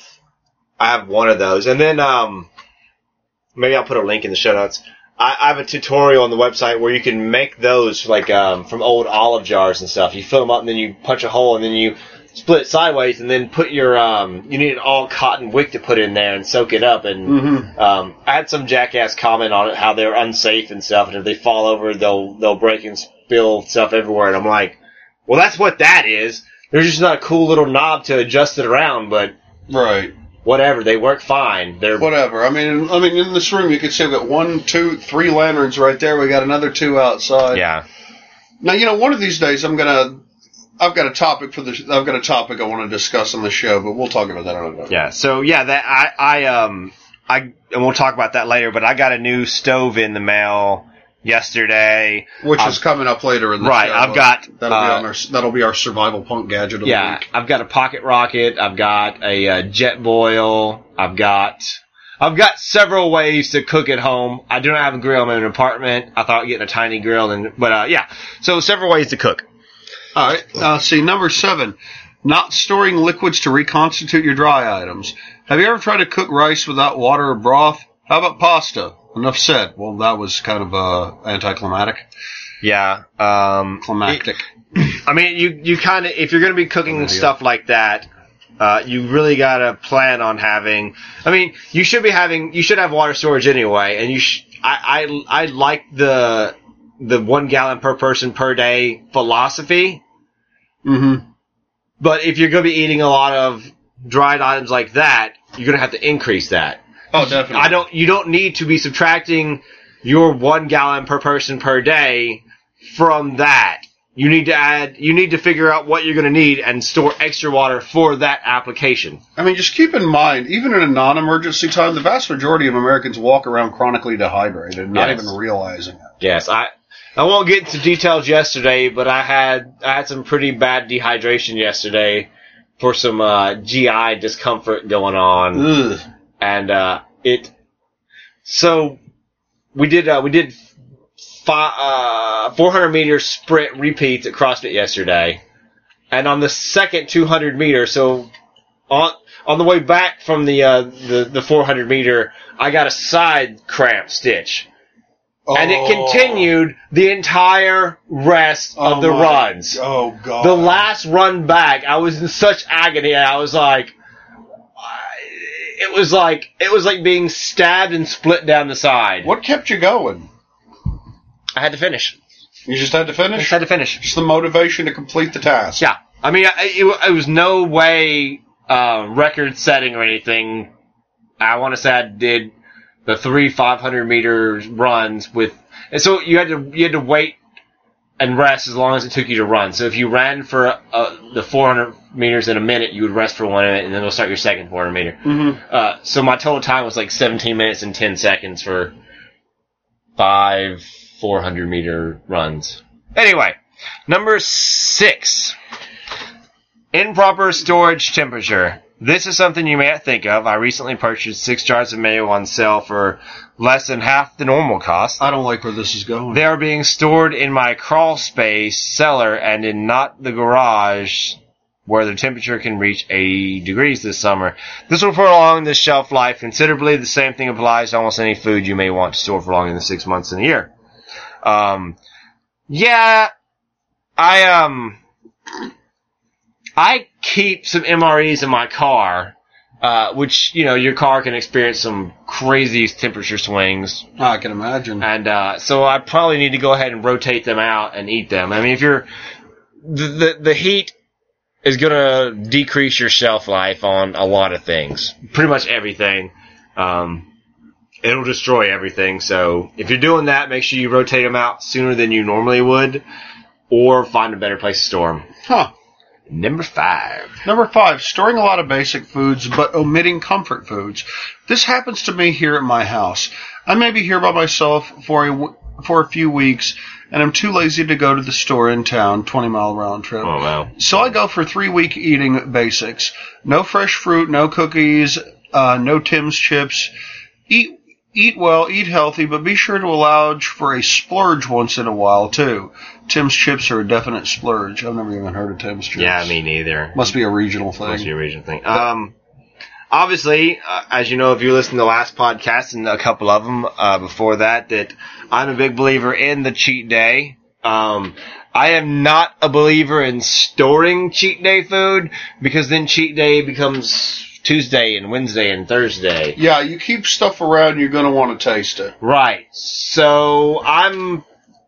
I have one of those. And then, um, maybe I'll put a link in the show notes. I, I have a tutorial on the website where you can make those, like, um, from old olive jars and stuff. You fill them up and then you punch a hole and then you split it sideways and then put your, um, you need an all cotton wick to put in there and soak it up. And, Mhm. um, I had some jackass comment on it, how they're unsafe and stuff. And if they fall over, they'll, they'll break and spill stuff everywhere. And I'm like, well, that's what that is. There's just not a cool little knob to adjust it around, but Right. whatever. They work fine. They're, Whatever. I mean, I mean, in this room, you could see we got one, two, three lanterns right there. We got another two outside. yeah. Now, you know, one of these days, I'm gonna. I've got a topic for the. I've got a topic I want to discuss on the show, but we'll talk about that on another. Yeah. So yeah, that I, I, um, I, and we'll talk about that later, but I got a new stove in the mail yesterday. Which I've- is coming up later in the Right, show. I've got, That'll be uh, on our. That'll be our survival punk gadget of the Yeah, week. I've got a pocket rocket. I've got a uh, jet boil. I've got, I've got several ways to cook at home. I do not have a grill. I'm in an apartment. I thought getting a tiny grill, and but uh, yeah, so several ways to cook. All right. Uh, see, number seven, not storing liquids to reconstitute your dry items. Have you ever tried to cook rice without water or broth? How about pasta? Enough said. Well, that was kind of uh, anticlimactic. Yeah, um, Climactic. I mean, you you kind of if you're going to be cooking Idiot. stuff like that, uh, you really got to plan on having. I mean, you should be having. You should have water storage anyway, and you. Sh- I I I like the the one gallon per person per day philosophy. Mm-hmm. But if you're going to be eating a lot of dried items like that, you're going to have to increase that. Oh, definitely. I don't. You don't need to be subtracting your one gallon per person per day from that. You need to add. You need to figure out what you're going to need and store extra water for that application. I mean, just keep in mind, even in a non-emergency time, the vast majority of Americans walk around chronically dehydrated, not Yes. even realizing it. Yes, I. I won't get into details yesterday, but I had I had some pretty bad dehydration yesterday for some uh, G I discomfort going on. Ugh. And uh, it, so we did uh, we did fi- uh, four hundred meter sprint repeats at CrossFit yesterday, and on the second two hundred meter, so on on the way back from the uh, the the four hundred meter, I got a side cramp stitch, and it Oh. continued the entire rest Oh of the my- runs. Oh, God. The last run back, I was in such agony. I was like, it was like it was like being stabbed and split down the side. What kept you going? I had to finish. You just had to I finish? just had to finish. Just the motivation to complete the task. Yeah, I mean, I, it, it was no way uh, record setting or anything. I want to say I did the three five hundred meter runs with, and so you had to you had to wait and rest as long as it took you to run. So if you ran for uh, the four hundred meters in a minute, you would rest for one minute, and then we'll start your second four hundred meter. Mm-hmm. Uh, so my total time was like seventeen minutes and ten seconds for five four hundred meter runs. Anyway, number six. Improper storage temperature. This is something you may not think of. I recently purchased six jars of mayo on sale for less than half the normal cost. I don't like where this is going. They are being stored in my crawl space cellar and in not the garage where the temperature can reach eighty degrees this summer. This will prolong the shelf life considerably. The same thing applies to almost any food you may want to store for longer than six months in a year. Um, yeah, I, um... I keep some M R Es in my car, uh, which, you know, your car can experience some crazy temperature swings. I can imagine. And, uh, so I probably need to go ahead and rotate them out and eat them. I mean, if you're, the, the, the heat is gonna decrease your shelf life on a lot of things. Pretty much everything. Um, it'll destroy everything. So if you're doing that, make sure you rotate them out sooner than you normally would, or find a better place to store them. Huh. Number five. Number five, storing a lot of basic foods but omitting comfort foods. This happens to me here at my house. I may be here by myself for a, for a few weeks, and I'm too lazy to go to the store in town, twenty mile round trip. Oh, wow. So I go for three-week eating basics. No fresh fruit, no cookies, uh, no Tim's chips. Eat Eat well, eat healthy, but be sure to allow for a splurge once in a while, too. Tim's chips are a definite splurge. I've never even heard of Tim's chips. Yeah, me neither. Must be a regional thing. Must be a regional thing. Um, obviously, uh, as you know, if you listen to the last podcast and a couple of them uh, before that, that I'm a big believer in the cheat day. Um, I am not a believer in storing cheat day food, because then cheat day becomes Tuesday and Wednesday and Thursday. Yeah, you keep stuff around, you're going to want to taste it. Right. So I'm...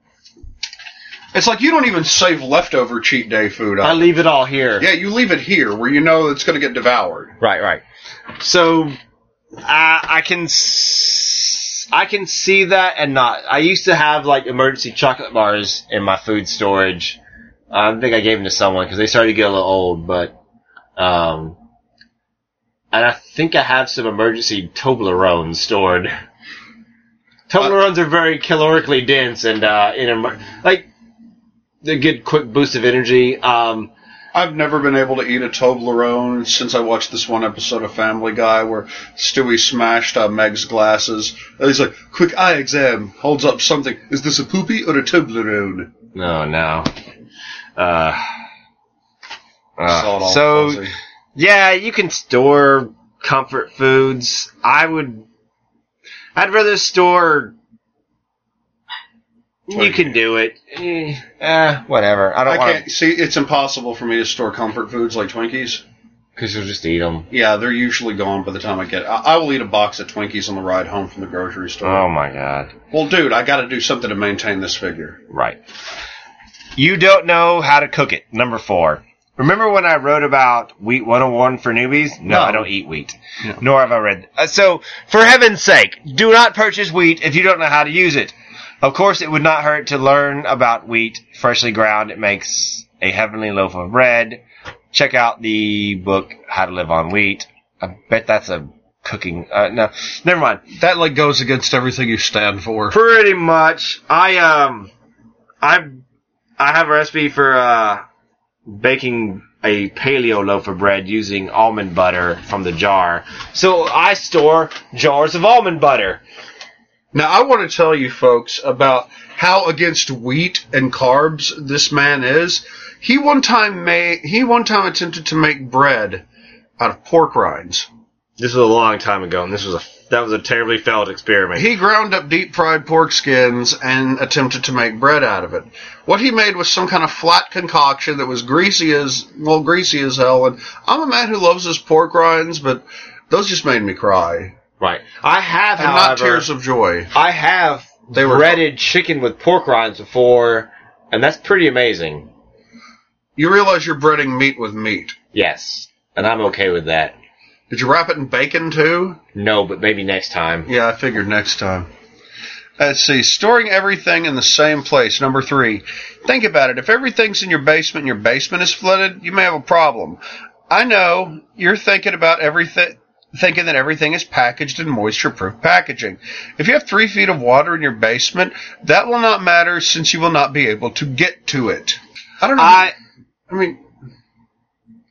It's like you don't even save leftover cheat day food. I leave it all here. Yeah, you leave it here where you know it's going to get devoured. Right, right. So I, I can s- I can see that and not. I used to have like emergency chocolate bars in my food storage. I think I gave them to someone because they started to get a little old, but um. And I think I have some emergency Toblerones stored. Toblerones uh, are very calorically dense and, uh, in a, like, they get quick boost of energy. Um, I've never been able to eat a Toblerone since I watched this one episode of Family Guy where Stewie smashed uh, Meg's glasses. And he's like, quick eye exam, holds up something. Is this a poopy or a Toblerone? No, no. Uh, uh, all so... fuzzy. Yeah, you can store comfort foods. I would, I'd rather store, Twinkie. You can do it. Eh, eh whatever. I don't I want can't, see, it's impossible for me to store comfort foods like Twinkies. Because you'll just eat them. Yeah, they're usually gone by the time I get, I, I will eat a box of Twinkies on the ride home from the grocery store. Oh my god. Well, dude, I gotta do something to maintain this figure. Right. You don't know how to cook it. Number four. Remember when I wrote about Wheat one oh one for newbies? No, no. I don't eat wheat. No. Nor have I read. Uh, so, for heaven's sake, do not purchase wheat if you don't know how to use it. Of course, it would not hurt to learn about wheat. Freshly ground, it makes a heavenly loaf of bread. Check out the book, How to Live on Wheat. I bet that's a cooking... Uh, no, never mind. That, like, goes against everything you stand for. Pretty much. I, um... I, I have a recipe for, uh... baking a paleo loaf of bread using almond butter from the jar. So I store jars of almond butter. Now, I want to tell you folks about how against wheat and carbs this man is. He one time made, he one time attempted to make bread out of pork rinds. This was a long time ago, and this was a that was a terribly failed experiment. He ground up deep-fried pork skins and attempted to make bread out of it. What he made was some kind of flat concoction that was greasy as, well, greasy as hell. And I'm a man who loves his pork rinds, but those just made me cry. Right. I have, and however, not tears of joy. I have they were breaded chicken with pork rinds before, and that's pretty amazing. You realize you're breading meat with meat. Yes, and I'm okay with that. Did you wrap it in bacon, too? No, but maybe next time. Yeah, I figured next time. Let's see. Storing everything in the same place. Number three. Think about it. If everything's in your basement and your basement is flooded, you may have a problem. I know you're thinking about everything, thinking that everything is packaged in moisture-proof packaging. If you have three feet of water in your basement, that will not matter since you will not be able to get to it. I don't know. I, I mean...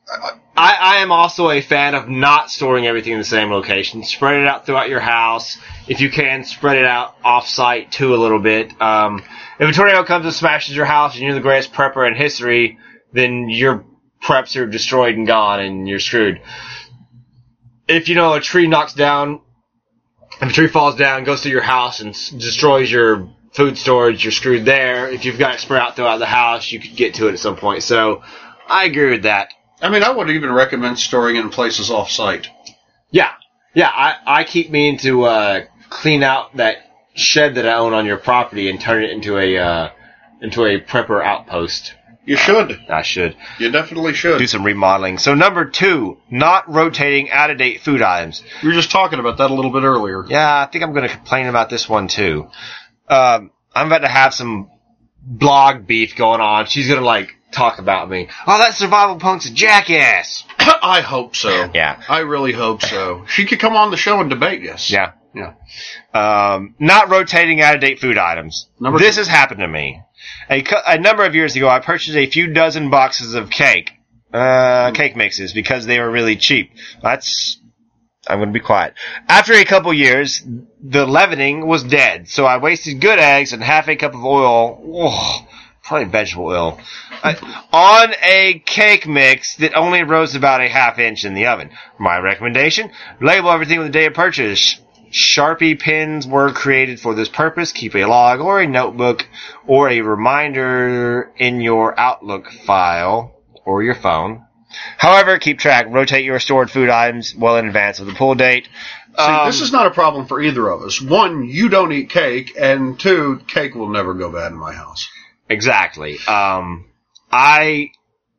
I, I am also a fan of not storing everything in the same location. Spread it out throughout your house. If you can, spread it out off-site too a little bit. Um, if a tornado comes and smashes your house and you're the greatest prepper in history, then your preps are destroyed and gone and you're screwed. If, you know, a tree knocks down, if a tree falls down, goes through your house and s- destroys your food storage, you're screwed there. If you've got it spread out throughout the house, you could get to it at some point. So, I agree with that. I mean, I would even recommend storing it in places off-site. Yeah. Yeah, I, I keep meaning to uh, clean out that shed that I own on your property and turn it into a uh, into a prepper outpost. You should. Uh, I should. You definitely should. Do some remodeling. So number two, not rotating out-of-date food items. We were just talking about that a little bit earlier. Yeah, I think I'm going to complain about this one too. Um, I'm about to have some blog beef going on. She's going to, like, talk about me. Oh, that Survival Punk's a jackass. I hope so. Yeah. I really hope so. She could come on the show and debate us. Yeah. Yeah. Um, not rotating out-of-date food items. Number this two. has happened to me. A, cu- a number of years ago, I purchased a few dozen boxes of cake, uh, cake mixes because they were really cheap. That's, I'm going to be quiet. After a couple years, the leavening was dead, so I wasted good eggs and half a cup of oil, oh, probably vegetable oil, uh, on a cake mix that only rose about a half inch in the oven. My recommendation, label everything with the date of purchase. Sharpie pins were created for this purpose. Keep a log or a notebook or a reminder in your Outlook file or your phone. However, keep track. Rotate your stored food items well in advance of the pull date. See, Um, this is not a problem for either of us. One, you don't eat cake, and two, cake will never go bad in my house. Exactly. Um, I,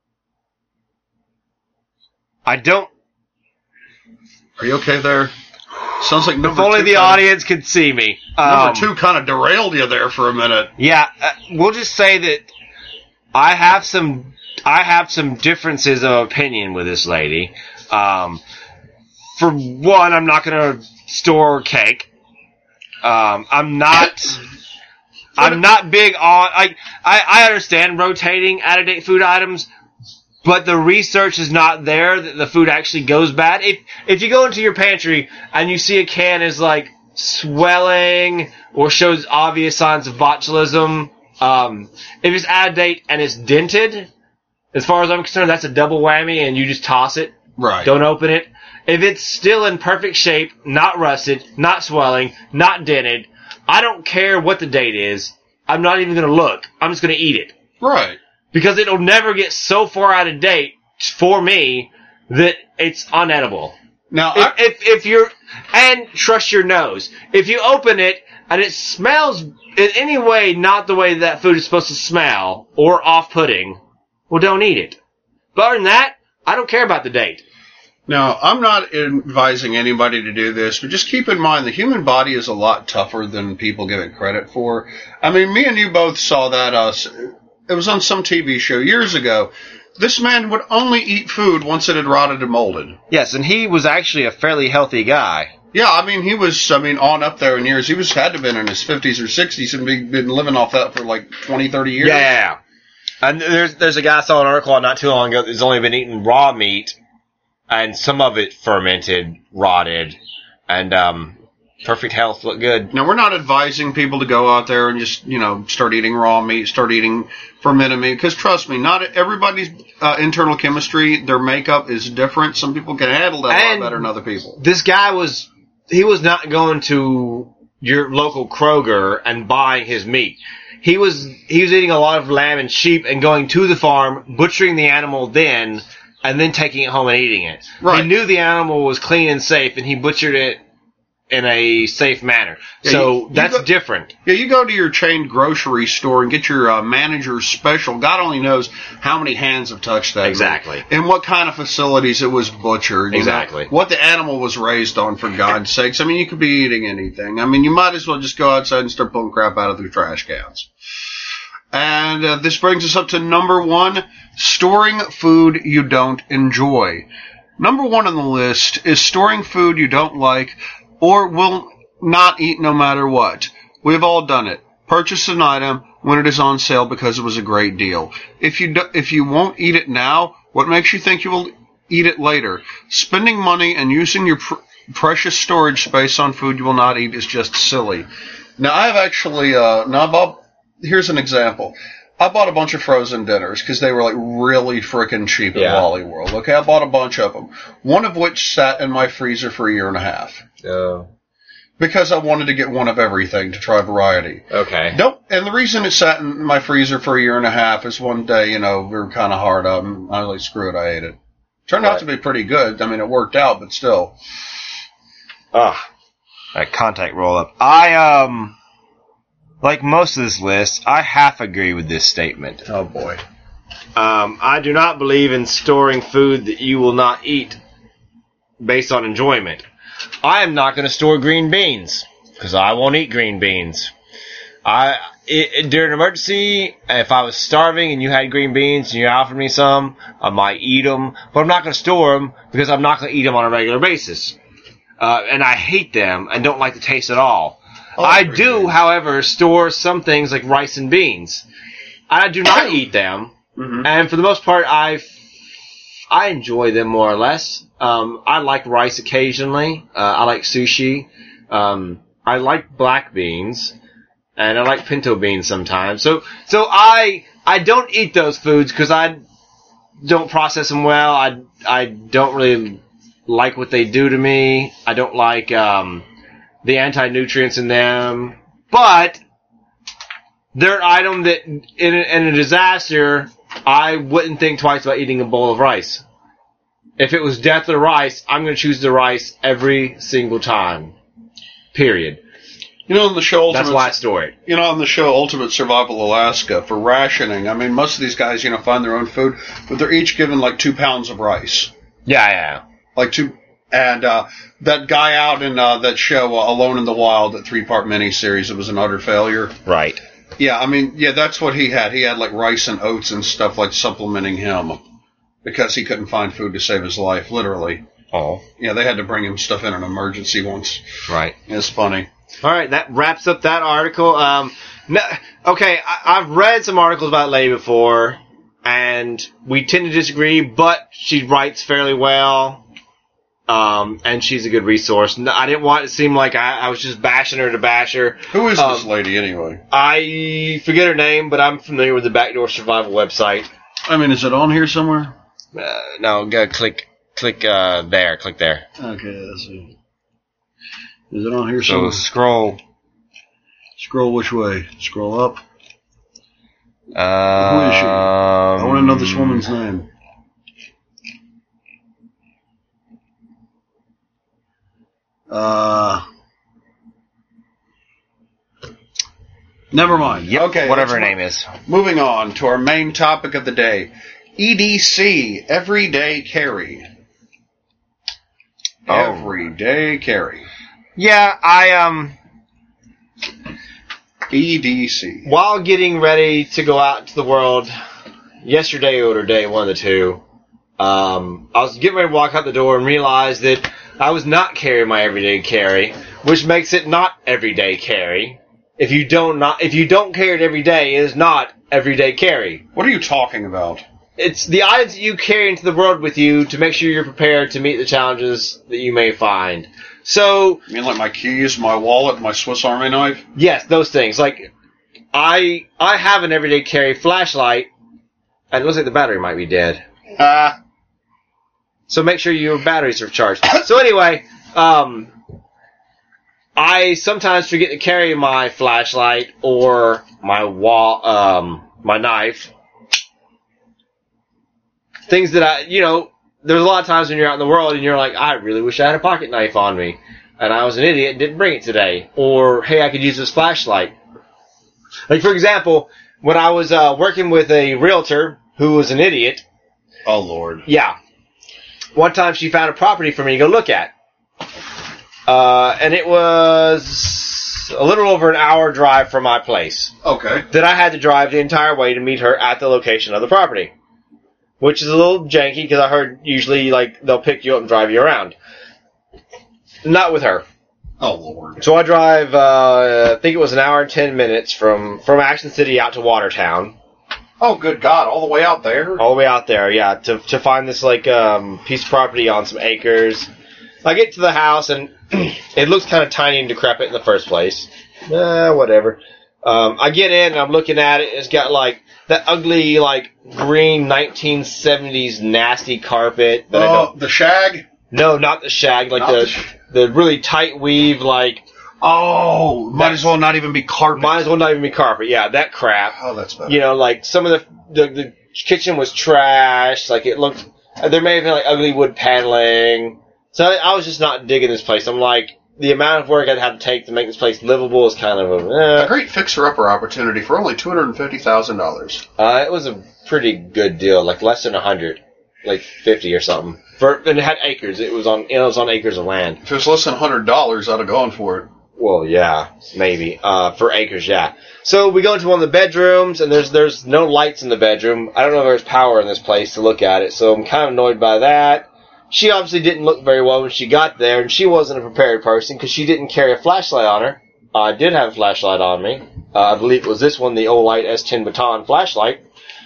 I don't, Are you okay there? Sounds like number if only two the kinda- audience could see me. Number Um, two kind of derailed you there for a minute. Yeah, uh, we'll just say that I have some I have some differences of opinion with this lady. Um, for one, I'm not going to store cake. Um, I'm not. I'm not big on. I, I I understand rotating out of date food items, but the research is not there that the food actually goes bad. If if you go into your pantry and you see a can is like swelling or shows obvious signs of botulism, um, if it's out of date and it's dented, as far as I'm concerned, that's a double whammy, and you just toss it. Right. Don't open it. If it's still in perfect shape, not rusted, not swelling, not dented, I don't care what the date is. I'm not even going to look. I'm just going to eat it. Right. Because it'll never get so far out of date for me that it's unedible. Now, If, I, if, if you're, and trust your nose. If you open it and it smells in any way not the way that food is supposed to smell or off-putting, well, don't eat it. But other than that, I don't care about the date. now, I'm not advising anybody to do this, but just keep in mind the human body is a lot tougher than people give it credit for. I mean, me and you both saw that. Uh, it was on some T V show years ago. This man would only eat food once it had rotted and molded. Yes, and he was actually a fairly healthy guy. Yeah, I mean, he was, I mean, on up there in years. He was had to have been in his fifties or sixties and be, been living off that for like twenty, thirty years. Yeah, yeah, yeah. And there's there's a guy I saw an article on not too long ago that's only been eating raw meat, and some of it fermented, rotted, and um, perfect health, looked good. Now, we're not advising people to go out there and just, you know, start eating raw meat, start eating fermented meat, because trust me, not everybody's uh, internal chemistry, their makeup is different. Some people can handle that a And lot better than other people. This guy was, he was not going to your local Kroger and buying his meat. He was, he was eating a lot of lamb and sheep and going to the farm, butchering the animal then, and then taking it home and eating it. Right. He knew the animal was clean and safe, and he butchered it in a safe manner. Yeah, so you- you that's go- different. Yeah, you go to your chain grocery store and get your uh, manager's special. God only knows how many hands have touched that. Exactly. meat, and what kind of facilities it was butchered. you know, Exactly. what the animal was raised on, for God's sakes. I mean, you could be eating anything. I mean, you might as well just go outside and start pulling crap out of the trash cans. And uh, this brings us up to number one, storing food you don't enjoy. Number one on the list is storing food you don't like or will not eat no matter what. We've all done it. Purchase an item when it is on sale because it was a great deal. If you do, if you won't eat it now, what makes you think you will eat it later. Spending money and using your pr- precious storage space on food you will not eat is just silly. Now, I've actually, uh, now I bought, here's an example. I bought a bunch of frozen dinners because they were like really freaking cheap at Yeah. Wally World. Okay, I bought a bunch of them. One of which sat in my freezer for a year and a half. Oh. Because I wanted to get one of everything to try variety. Okay. Nope. And the reason it sat in my freezer for a year and a half is one day, you know, we were kind of hard up and I was like, screw it, I ate it. Turned Right. out to be pretty good. I mean, it worked out, but still. Ah. Alright, contact roll up. I, um, like most of this list, I half agree with this statement. Oh boy. Um, I do not believe in storing food that you will not eat based on enjoyment. I am not going to store green beans because I won't eat green beans. I it, during an emergency, if I was starving and you had green beans and you offered me some, I might eat them, but I'm not going to store them because I'm not going to eat them on a regular basis. Uh, and I hate them and don't like the taste at all. Oh, I green do, beans. however, store some things like rice and beans. I do not eat them, Mm-hmm. and for the most part, I I enjoy them more or less. Um, I like rice occasionally. Uh, I like sushi. Um, I like black beans, and I like pinto beans sometimes. So, so I I don't eat those foods because I don't process them well. I I don't really like what they do to me. I don't like um, the anti-nutrients in them, but they're an item that in a, in a disaster, I wouldn't think twice about eating a bowl of rice. If it was death or rice, I'm going to choose the rice every single time. Period. You know, on the show Ultimate, That's why I store it. you know, on the show Ultimate Survival Alaska, for rationing, I mean, most of these guys, you know, find their own food, but they're each given like two pounds of rice. Yeah, yeah. Like two, and, uh, that guy out in, uh, that show, uh, Alone in the Wild, that three-part miniseries, it was an utter failure. Right. Yeah, I mean, yeah, that's what he had. He had like rice and oats and stuff like supplementing him because he couldn't find food to save his life, literally. Oh. Yeah, they had to bring him stuff in an emergency once. Right. It's funny. All right, that wraps up that article. Um, no, okay, I, I've read some articles about Lady before, and we tend to disagree, but she writes fairly well, um, and she's a good resource. No, I didn't want it to seem like I, I was just bashing her to bash her. Who is Um, this lady anyway? I forget her name, but I'm familiar with the Backdoor Survival website. I mean, is it on here somewhere? Uh, no, go click, click uh, there, click there. Okay, let's see. Is it on here So somewhere? scroll. Scroll which way? Scroll up. Um, Who is she? I want to know this woman's name. Uh, never mind. Yep, okay, whatever her let's name is. Moving on to our main topic of the day. E D C, Everyday Carry. Oh. Everyday Carry. Yeah, I um. E D C. While getting ready to go out into the world, yesterday or today, one of the two, um, I was getting ready to walk out the door and realized that I was not carrying my everyday carry, which makes it not everyday carry. If you don't not, if you don't carry it every day, it is not everyday carry. What are you talking about? It's the items that you carry into the world with you to make sure you're prepared to meet the challenges that you may find. So, You mean like my keys, my wallet, my Swiss Army knife? yes, those things. Like, I I have an everyday carry flashlight, and it looks like the battery might be dead. Ah. So make sure your batteries are charged. So anyway, um, I sometimes forget to carry my flashlight or my wall, um, my knife. Things that I, you know, there's a lot of times when you're out in the world and you're like, I really wish I had a pocket knife on me. And I was an idiot and didn't bring it today. Or, hey, I could use this flashlight. Like, for example, when I was uh, working with a realtor who was an idiot. Oh, Lord. Yeah. One time she found a property for me to go look at. Uh, and it was a little over an hour drive from my place. Okay. That I had to drive the entire way to meet her at the location of the property. Which is a little janky because I heard usually like they'll pick you up and drive you around. Not with her. Oh, Lord. So I drive, uh, I think it was an hour and ten minutes from, from Action City out to Watertown. Oh, good God! All the way out there. All the way out there, yeah, to to find this like um, piece of property on some acres. I get to the house and it looks kind of tiny and decrepit in the first place. Eh, whatever. Um, I get in and I'm looking at it. It's got like that ugly, like green nineteen seventies nasty carpet. That I Oh, don't. the shag. No, not the shag. Like Not the the sh- the really tight weave. Like Oh, might That- as well not even be carpet. might as well not even be carpet. Yeah, that crap. Oh, that's better. You know, like some of the the, the kitchen was trash. Like it looked. There may have been like ugly wood paneling. So I, I was just not digging this place. I'm like, the amount of work I'd have to take to make this place livable is kind of a. Eh. A great fixer-upper opportunity for only two hundred and fifty thousand dollars. Uh, it was a pretty good deal, like less than a hundred, like fifty or something. For and it had acres. It was on. It was on acres of land. If it was less than a hundred dollars, I'd have gone for it. Well, yeah, maybe. Uh, for acres, yeah. So we go into one of the bedrooms, and there's there's no lights in the bedroom. I don't know if there's power in this place to look at it, so I'm kind of annoyed by that. She obviously didn't look very well when she got there, and she wasn't a prepared person because she didn't carry a flashlight on her. I did have a flashlight on me. Uh, I believe it was this one, the Olight S ten Baton flashlight.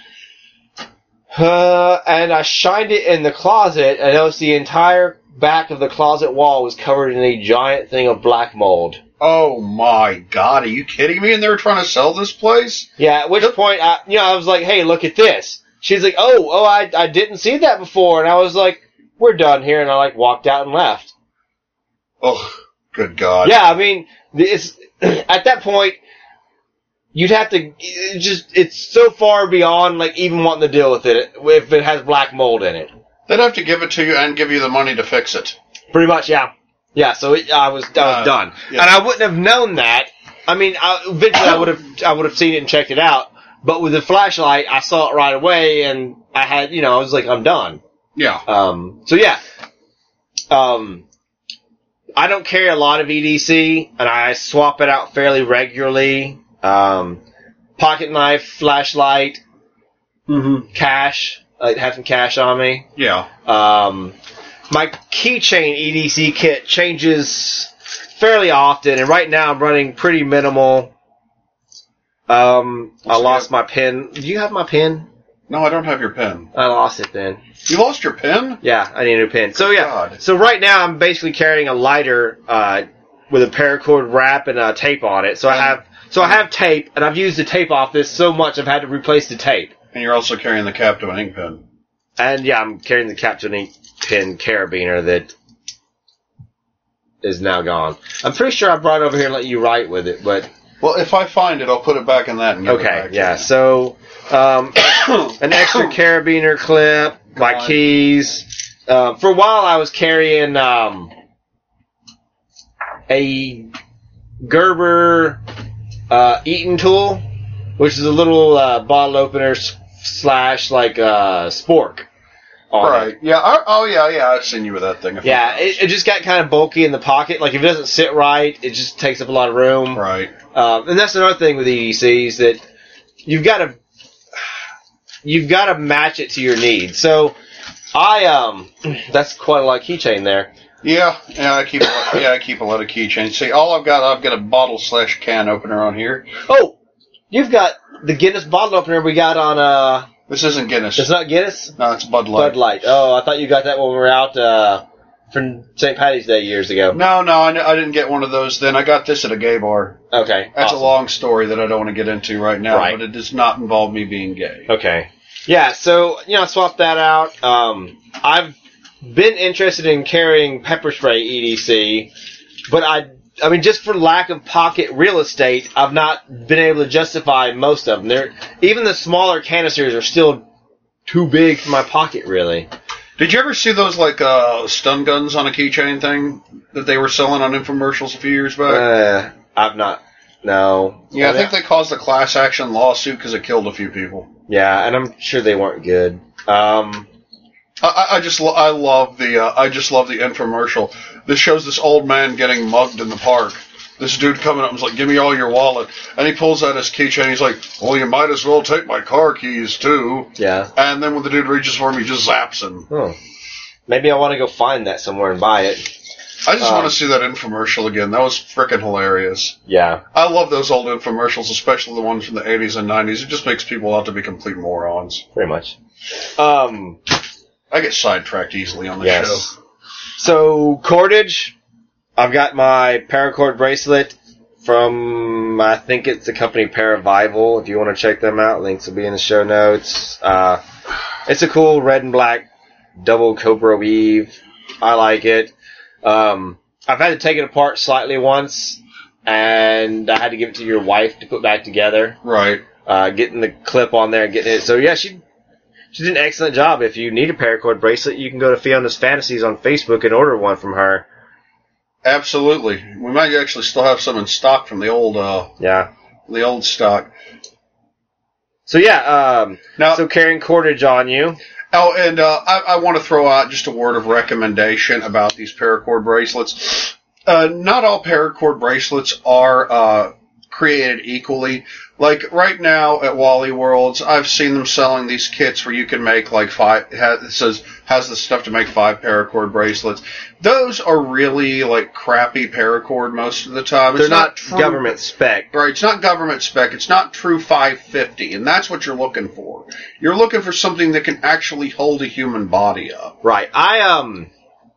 Uh, and I shined it in the closet, and noticed the entire back of the closet wall was covered in a giant thing of black mold. Oh my God, are you kidding me? And they were trying to sell this place? Yeah, at which point, I, you know, I was like, hey, look at this. She's like, oh, oh, I, I didn't see that before. And I was like, we're done here. And I, like, walked out and left. Oh, good God. Yeah, I mean, it's, at that point, you'd have to, it just, it's so far beyond, like, even wanting to deal with it if it has black mold in it. They'd have to give it to you and give you the money to fix it. Pretty much, yeah. Yeah, so it, I was, I was Uh, done. yeah. And I wouldn't have known that. I mean, I, eventually I would have, I would have seen it and checked it out. But with the flashlight, I saw it right away, and I had, you know, I was like, I'm done. Yeah. Um, so yeah. Um, I don't carry a lot of E D C, and I swap it out fairly regularly. Um, pocket knife, flashlight, Mm-hmm. cash. I have some cash on me. Yeah. Um, my keychain E D C kit changes fairly often, and right now I'm running pretty minimal. Um, I lost my pen. Do you have my pen? No, I don't have your pen. I lost it then. You lost your pen? Yeah, I need a new pen. So yeah, God. so right now I'm basically carrying a lighter uh, with a paracord wrap and uh, tape on it. So I have so I have tape, and I've used the tape off this so much I've had to replace the tape. And you're also carrying the Captain ink pen. And yeah, I'm carrying the Captain Ink Pen carabiner that is now gone. I'm pretty sure I brought it over here and let you write with it, but Well, if I find it, I'll put it back in that and give it okay, back to yeah. you. So um, an extra carabiner clip, my God. keys. Uh, for a while, I was carrying um, a Gerber uh, Eaton tool, which is a little uh, bottle opener s- slash like uh, spork. on it. Right. Yeah. I, oh, yeah, yeah. I've seen you with that thing. a few Yeah, times. it, it just got kind of bulky in the pocket. Like if it doesn't sit right, it just takes up a lot of room. Right. Um, and that's another thing with E D Cs that you've got to you've got to match it to your needs. So I um that's quite a lot of keychain there. Yeah. Yeah. I keep. A lot, yeah. I keep a lot of keychains. See, all I've got, I've got a bottle slash can opener on here. Oh, you've got the Guinness bottle opener we got on. Uh, This isn't Guinness. it's not Guinness. No, it's Bud Light. Bud Light. Oh, I thought you got that when we were out uh, for Saint Patty's Day years ago. No, no, I, I didn't get one of those then. I got this at a gay bar. Okay, That's awesome. a long story that I don't want to get into right now, Right. but it does not involve me being gay. Okay. Yeah, so, you know, I swapped that out. Um, I've been interested in carrying pepper spray E D C, but I, I mean, just for lack of pocket real estate, I've not been able to justify most of them. They're, even the smaller canisters are still too big for my pocket, really. Did you ever see those, like, uh, stun guns on a keychain thing that they were selling on infomercials a few years back? Uh, I've not, no. yeah, I think they caused a class action lawsuit because it killed a few people. Yeah, and I'm sure they weren't good. Um, I, I I just lo- I love the uh, I just love the infomercial. This shows this old man getting mugged in the park. This dude coming up and is like, "Give me all your wallet," and he pulls out his keychain. He's like, "Well, you might as well take my car keys too." yeah. And then when the dude reaches for him, he just zaps him. Oh. Maybe I want to go find that somewhere and buy it. I just Um, want to see that infomercial again. That was frickin' hilarious. Yeah. I love those old infomercials, especially the ones from the eighties and nineties. It just makes people out to be complete morons. Pretty much. Um, I get sidetracked easily on the yes. show. So, cordage. I've got my paracord bracelet from, I think it's the company Paravival. If you want to check them out, links will be in the show notes. Uh, it's a cool red and black double cobra weave. I like it. Um, I've had to take it apart slightly once, and I had to give it to your wife to put back together. Right. Uh, getting the clip on there and getting it. So yeah, she she did an excellent job. If you need a paracord bracelet, you can go to Fiona's Fantasies on Facebook and order one from her. Absolutely. We might actually still have some in stock from the old, uh, Yeah. the old stock. So yeah, um, Now, so carrying cordage on you. Oh, and uh, I, I want to throw out just a word of recommendation about these paracord bracelets. Uh, not all paracord bracelets are uh, created equally. Like right now at Wally Worlds, I've seen them selling these kits where you can make like five. Has, it says has the stuff to make five paracord bracelets. Those are really like crappy paracord most of the time. They're It's not, true, government spec. Right, it's not government spec. It's not true five fifty, and that's what you're looking for. You're looking for something that can actually hold a human body up. Right. I um,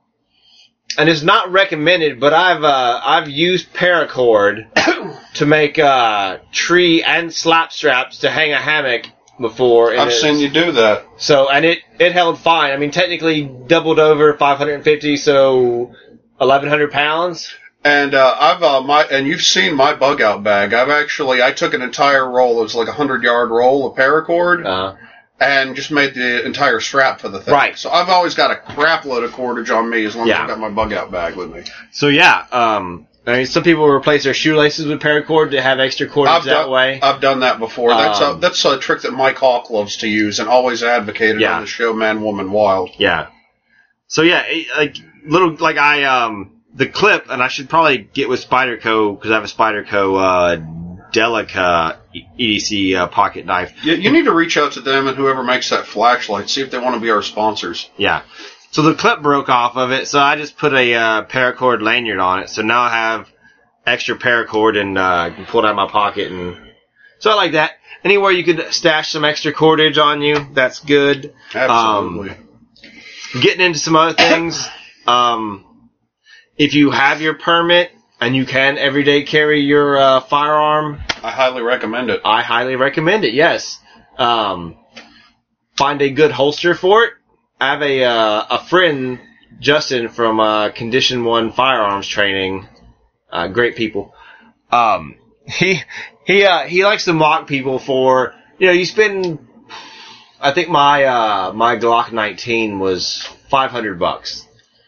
and it's not recommended, but I've uh, I've used paracord to make uh tree and slap straps to hang a hammock before. And I've seen you do that. So, and it, it held fine. I mean, technically doubled over five hundred fifty, so eleven hundred pounds. And uh, I've uh, my and you've seen my bug out bag. I've actually I took an entire roll. It was like a hundred yard roll of paracord, Uh, and just made the entire strap for the thing. Right. So I've always got a crap load of cordage on me as long Yeah. as I've got my bug out bag with me. so yeah, um, I mean, some people replace their shoelaces with paracord to have extra cordage I've that done, way. I've done that before. That's Um, a that's a trick that Mike Hawk loves to use and always advocated Yeah. on the show Man, Woman, Wild. Yeah. So yeah, it- like little like I um the clip, and I should probably get with Spyderco because I have a Spyderco uh, Delica E D C uh, pocket knife. You, you need to reach out to them and whoever makes that flashlight. See if they want to be our sponsors. Yeah. So the clip broke off of it, so I just put a uh, paracord lanyard on it. So now I have extra paracord and uh, can pull it out of my pocket, and so I like that. Anywhere you could stash some extra cordage on you, that's good. Absolutely. Um, getting into some other things, um, if you have your permit and you can everyday carry your uh, firearm, I highly recommend it. I highly recommend it. Yes, um, find a good holster for it. I have a uh, a friend, Justin from uh, Condition One Firearms Training. Uh, great people. Um, he he uh, he likes to mock people for, you know, you spend. I think my uh, my Glock nineteen was five hundred bucks,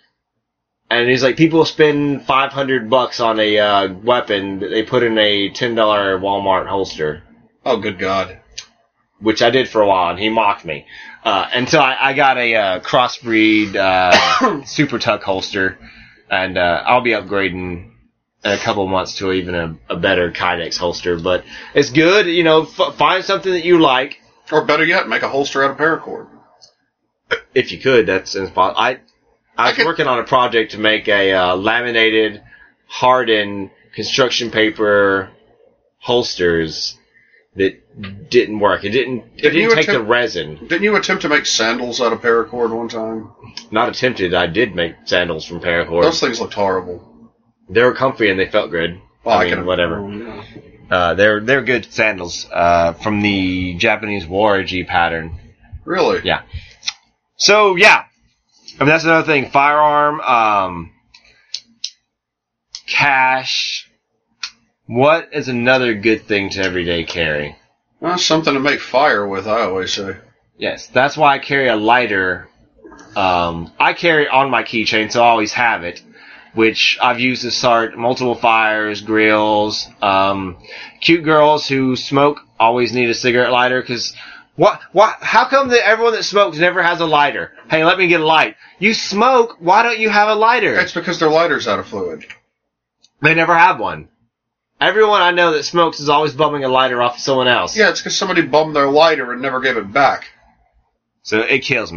and he's like, people spend five hundred bucks on a uh, weapon that they put in a ten dollar Walmart holster, Oh, good God. which I did for a while, and he mocked me uh, until I, I got a uh, crossbreed uh, Super Tuck holster, and uh, I'll be upgrading in a couple of months to even a, a better Kydex holster. But it's good, you know. F- find something that you like. Or better yet, make a holster out of paracord. If you could, that's impossible. I I was I could- working on a project to make a uh, laminated, hardened construction paper holsters that didn't work. It didn't. It Didn't didn't you take the attempt- resin. Didn't you attempt to make sandals out of paracord one time? Not attempted. I did make sandals from paracord. Those things looked horrible. They were comfy and they felt good. Well, I I mean, can- whatever. oh, yeah. Uh, they're they're good sandals uh, from the Japanese Waragi pattern. Really? Yeah. So yeah, I mean that's another thing. Firearm, um, cash. What is another good thing to everyday carry? Well, something to make fire with, I always say. Yes, that's why I carry a lighter. Um, I carry it on my keychain, so I always have it, which I've used to start multiple fires, grills. Um, cute girls who smoke always need a cigarette lighter, because what? What? How come that everyone that smokes never has a lighter? Hey, let me get a light. You smoke. Why don't you have a lighter? It's because their lighter's out of fluid. They never have one. Everyone I know that smokes is always bumming a lighter off of someone else. Yeah, it's because somebody bummed their lighter and never gave it back. So it kills me.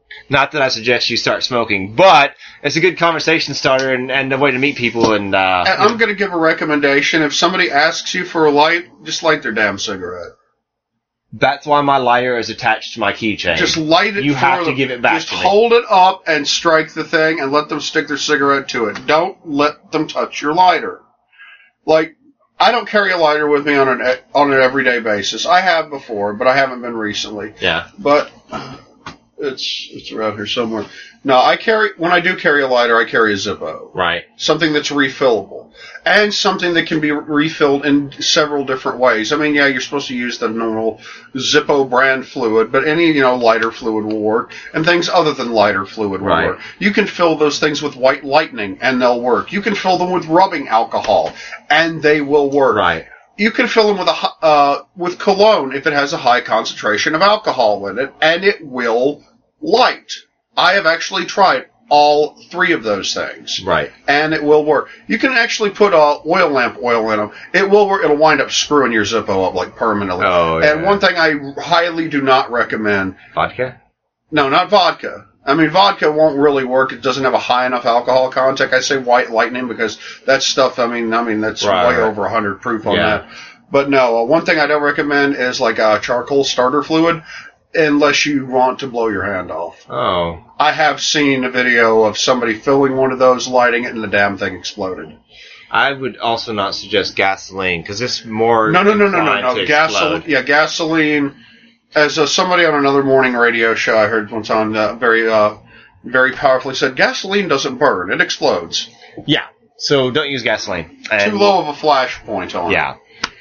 Not that I suggest you start smoking, but it's a good conversation starter and, and a way to meet people. And, uh, and I'm going to give a recommendation. If somebody asks you for a light, just light their damn cigarette. That's why my lighter is attached to my keychain. Just light it. You for have to them. give it back Just to me. hold it up and strike the thing and let them stick their cigarette to it. Don't let them touch your lighter. Like, I don't carry a lighter with me on an on an everyday basis. I have before, but I haven't been recently. Yeah. But it's it's around here somewhere. No, I carry when I do carry a lighter, I carry a Zippo. Right. Something that's refillable. And something that can be refilled in several different ways. I mean, yeah, you're supposed to use the normal Zippo brand fluid, but any, you know, lighter fluid will work. And things other than lighter fluid will Right. work. You can fill those things with white lightning, and they'll work. You can fill them with rubbing alcohol, and they will work. Right. You can fill them with a hi- uh, with cologne if it has a high concentration of alcohol in it, and it will light. I have actually tried all three of those things. Right. And it will work. You can actually put uh, oil lamp oil in them. It will work. It'll wind up screwing your Zippo up like permanently. Oh, yeah. And one thing I highly do not recommend. Vodka? No, not vodka. I mean, vodka won't really work. It doesn't have a high enough alcohol content. I say white lightning because that stuff, I mean, I mean that's Right, way right. over one hundred proof on Yeah. that. But no, uh, one thing I don't recommend is like a charcoal starter fluid unless you want to blow your hand off. Oh. I have seen a video of somebody filling one of those, lighting it, and the damn thing exploded. I would also not suggest gasoline, because it's more No, no, no, no, no, inclined no. to Gasoline. explode. Yeah, gasoline. As uh, somebody on another morning radio show I heard one time, uh, very, uh, very powerfully said, gasoline doesn't burn; it explodes. Yeah. So don't use gasoline. And, Too low of a flash point on it. Yeah.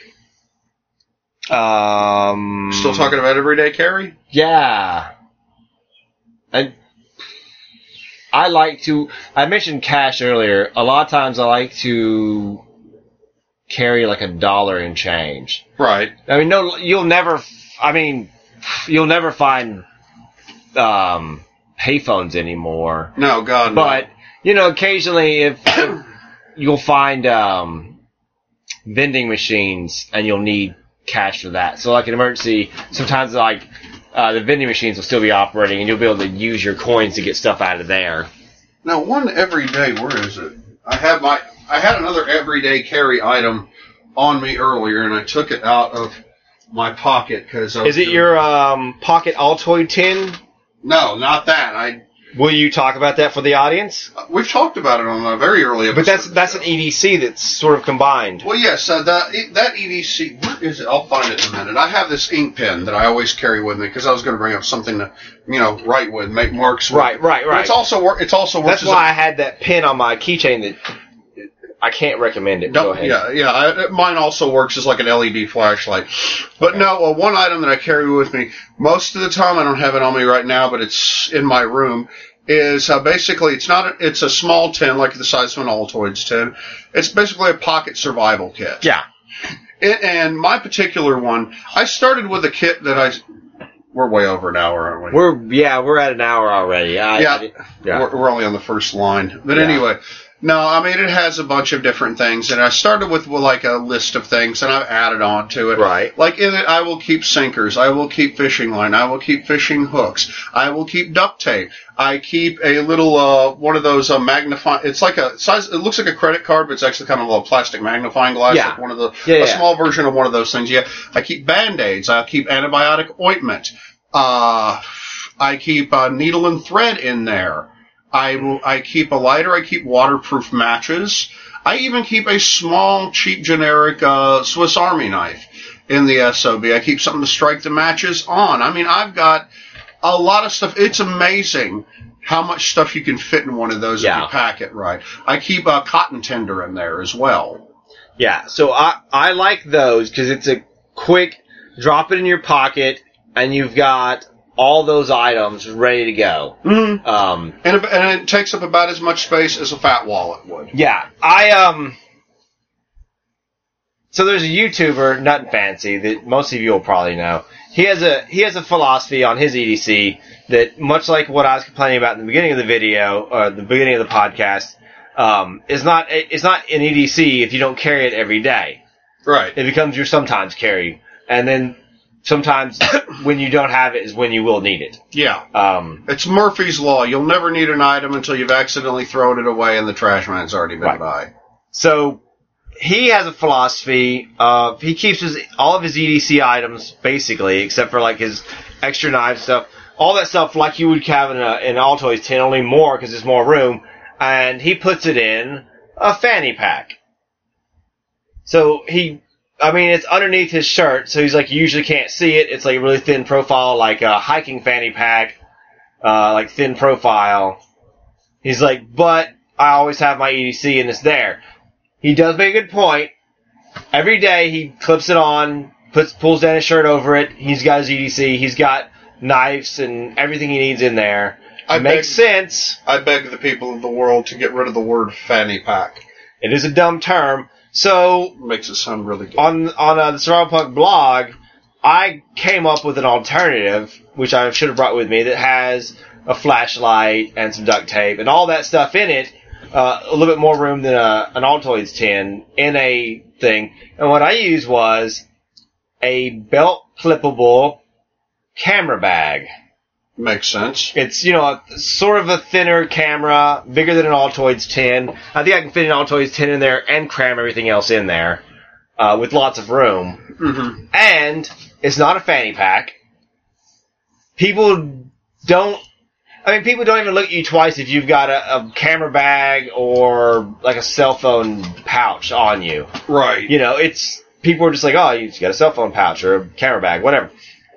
Um. Still talking about everyday carry? Yeah. And I like to, I mentioned cash earlier. A lot of times I like to carry like a dollar in change. Right. I mean, no, you'll never, I mean, you'll never find, um, payphones anymore. No, God, no. But, you know, occasionally if, if you'll find, um, vending machines and you'll need cash for that. So like an emergency, sometimes like, Uh, the vending machines will still be operating, and you'll be able to use your coins to get stuff out of there. Now, one everyday, where is it? I have my, I had another everyday carry item on me earlier, and I took it out of my pocket because Is it your um, pocket Altoid tin? No, not that. I Will you talk about that for the audience? we've talked about it on a very early episode. But that's that's an E D C that's sort of combined. Well, yes, uh, that that E D C. Where is it? I'll find it in a minute. I have this ink pen that I always carry with me because I was going to bring up something to, you know, write with, make marks with. Right, right, But right. it's also wor- it's also works That's as why a- I had that pin on my keychain that I can't recommend it. Go Don't, ahead. yeah, yeah. I, mine also works as like an L E D flashlight. But no, uh, one item that I carry with me most of the time, I don't have it on me right now, but it's in my room. Is uh, basically it's not a, it's a small tin like the size of an Altoids tin. It's basically a pocket survival kit. Yeah. It, and my particular one, I started with a kit that I. We're way over an hour, aren't we? We're yeah, we're at an hour already. I, Yeah, I, yeah. We're, we're only on the first line. But Yeah. anyway, no, I mean, it has a bunch of different things. And I started with, well, like a list of things, and I've added on to it. Right. Like in it, I will keep sinkers. I will keep fishing line. I will keep fishing hooks. I will keep duct tape. I keep a little, uh, one of those, uh, magnifying, it's like a size, it looks like a credit card, but it's actually kind of a plastic magnifying glass. Yeah. Like one of the, Yeah, a yeah. small version of one of those things. Yeah. I keep Band-Aids. I keep antibiotic ointment. Uh, I keep uh, needle and thread in there. I will. I keep a lighter. I keep waterproof matches. I even keep a small, cheap, generic uh, Swiss Army knife in the S O B. I keep something to strike the matches on. I mean, I've got a lot of stuff. It's amazing how much stuff you can fit in one of those Yeah. if you pack it right. I keep a cotton tender in there as well. Yeah, so I I like those because it's a quick drop it in your pocket and you've got all those items ready to go. Mm-hmm. Um, And, it- and it takes up about as much space as a fat wallet would. yeah, I um. So there's a YouTuber, Nut Fancy, that most of you will probably know. He has a he has a philosophy on his E D C that, much like what I was complaining about in the beginning of the video or the beginning of the podcast, um, is not it's not an E D C if you don't carry it every day. Right. It becomes your sometimes carry. And then sometimes when you don't have it is when you will need it. Yeah. Um, it's Murphy's Law. You'll never need an item until you've accidentally thrown it away and the trash man's already been Right. by. So he has a philosophy of he keeps his all of his E D C items basically, except for like his extra knife stuff, all that stuff like you would have in, a, in an Altoids tin, only more because there's more room, and he puts it in a fanny pack. So he, I mean, it's underneath his shirt, so he's like, you usually can't see it. It's like a really thin profile, like a hiking fanny pack, uh, like thin profile. He's like, but I always have my E D C and it's there. He does make a good point. Every day he clips it on, puts, pulls down his shirt over it. He's got his E D C. He's got knives and everything he needs in there. I It makes beg- sense. I beg the people of the world to get rid of the word fanny pack. It is a dumb term. So It makes it sound really good. on on uh, the Survival Punk blog, I came up with an alternative, which I should have brought with me, that has a flashlight and some duct tape and all that stuff in it. Uh, a little bit more room than a, an Altoids tin in a thing. And what I used was a belt clippable camera bag. Makes sense. It's, you know, a, sort of a thinner camera, bigger than an Altoids tin. I think I can fit an Altoids tin in there and cram everything else in there uh, with lots of room. Mm-hmm. And it's not a fanny pack. People don't, I mean, people don't even look at you twice if you've got a, a camera bag or like a cell phone pouch on you. Right. You know, it's, people are just like, oh, you just got a cell phone pouch or a camera bag, whatever.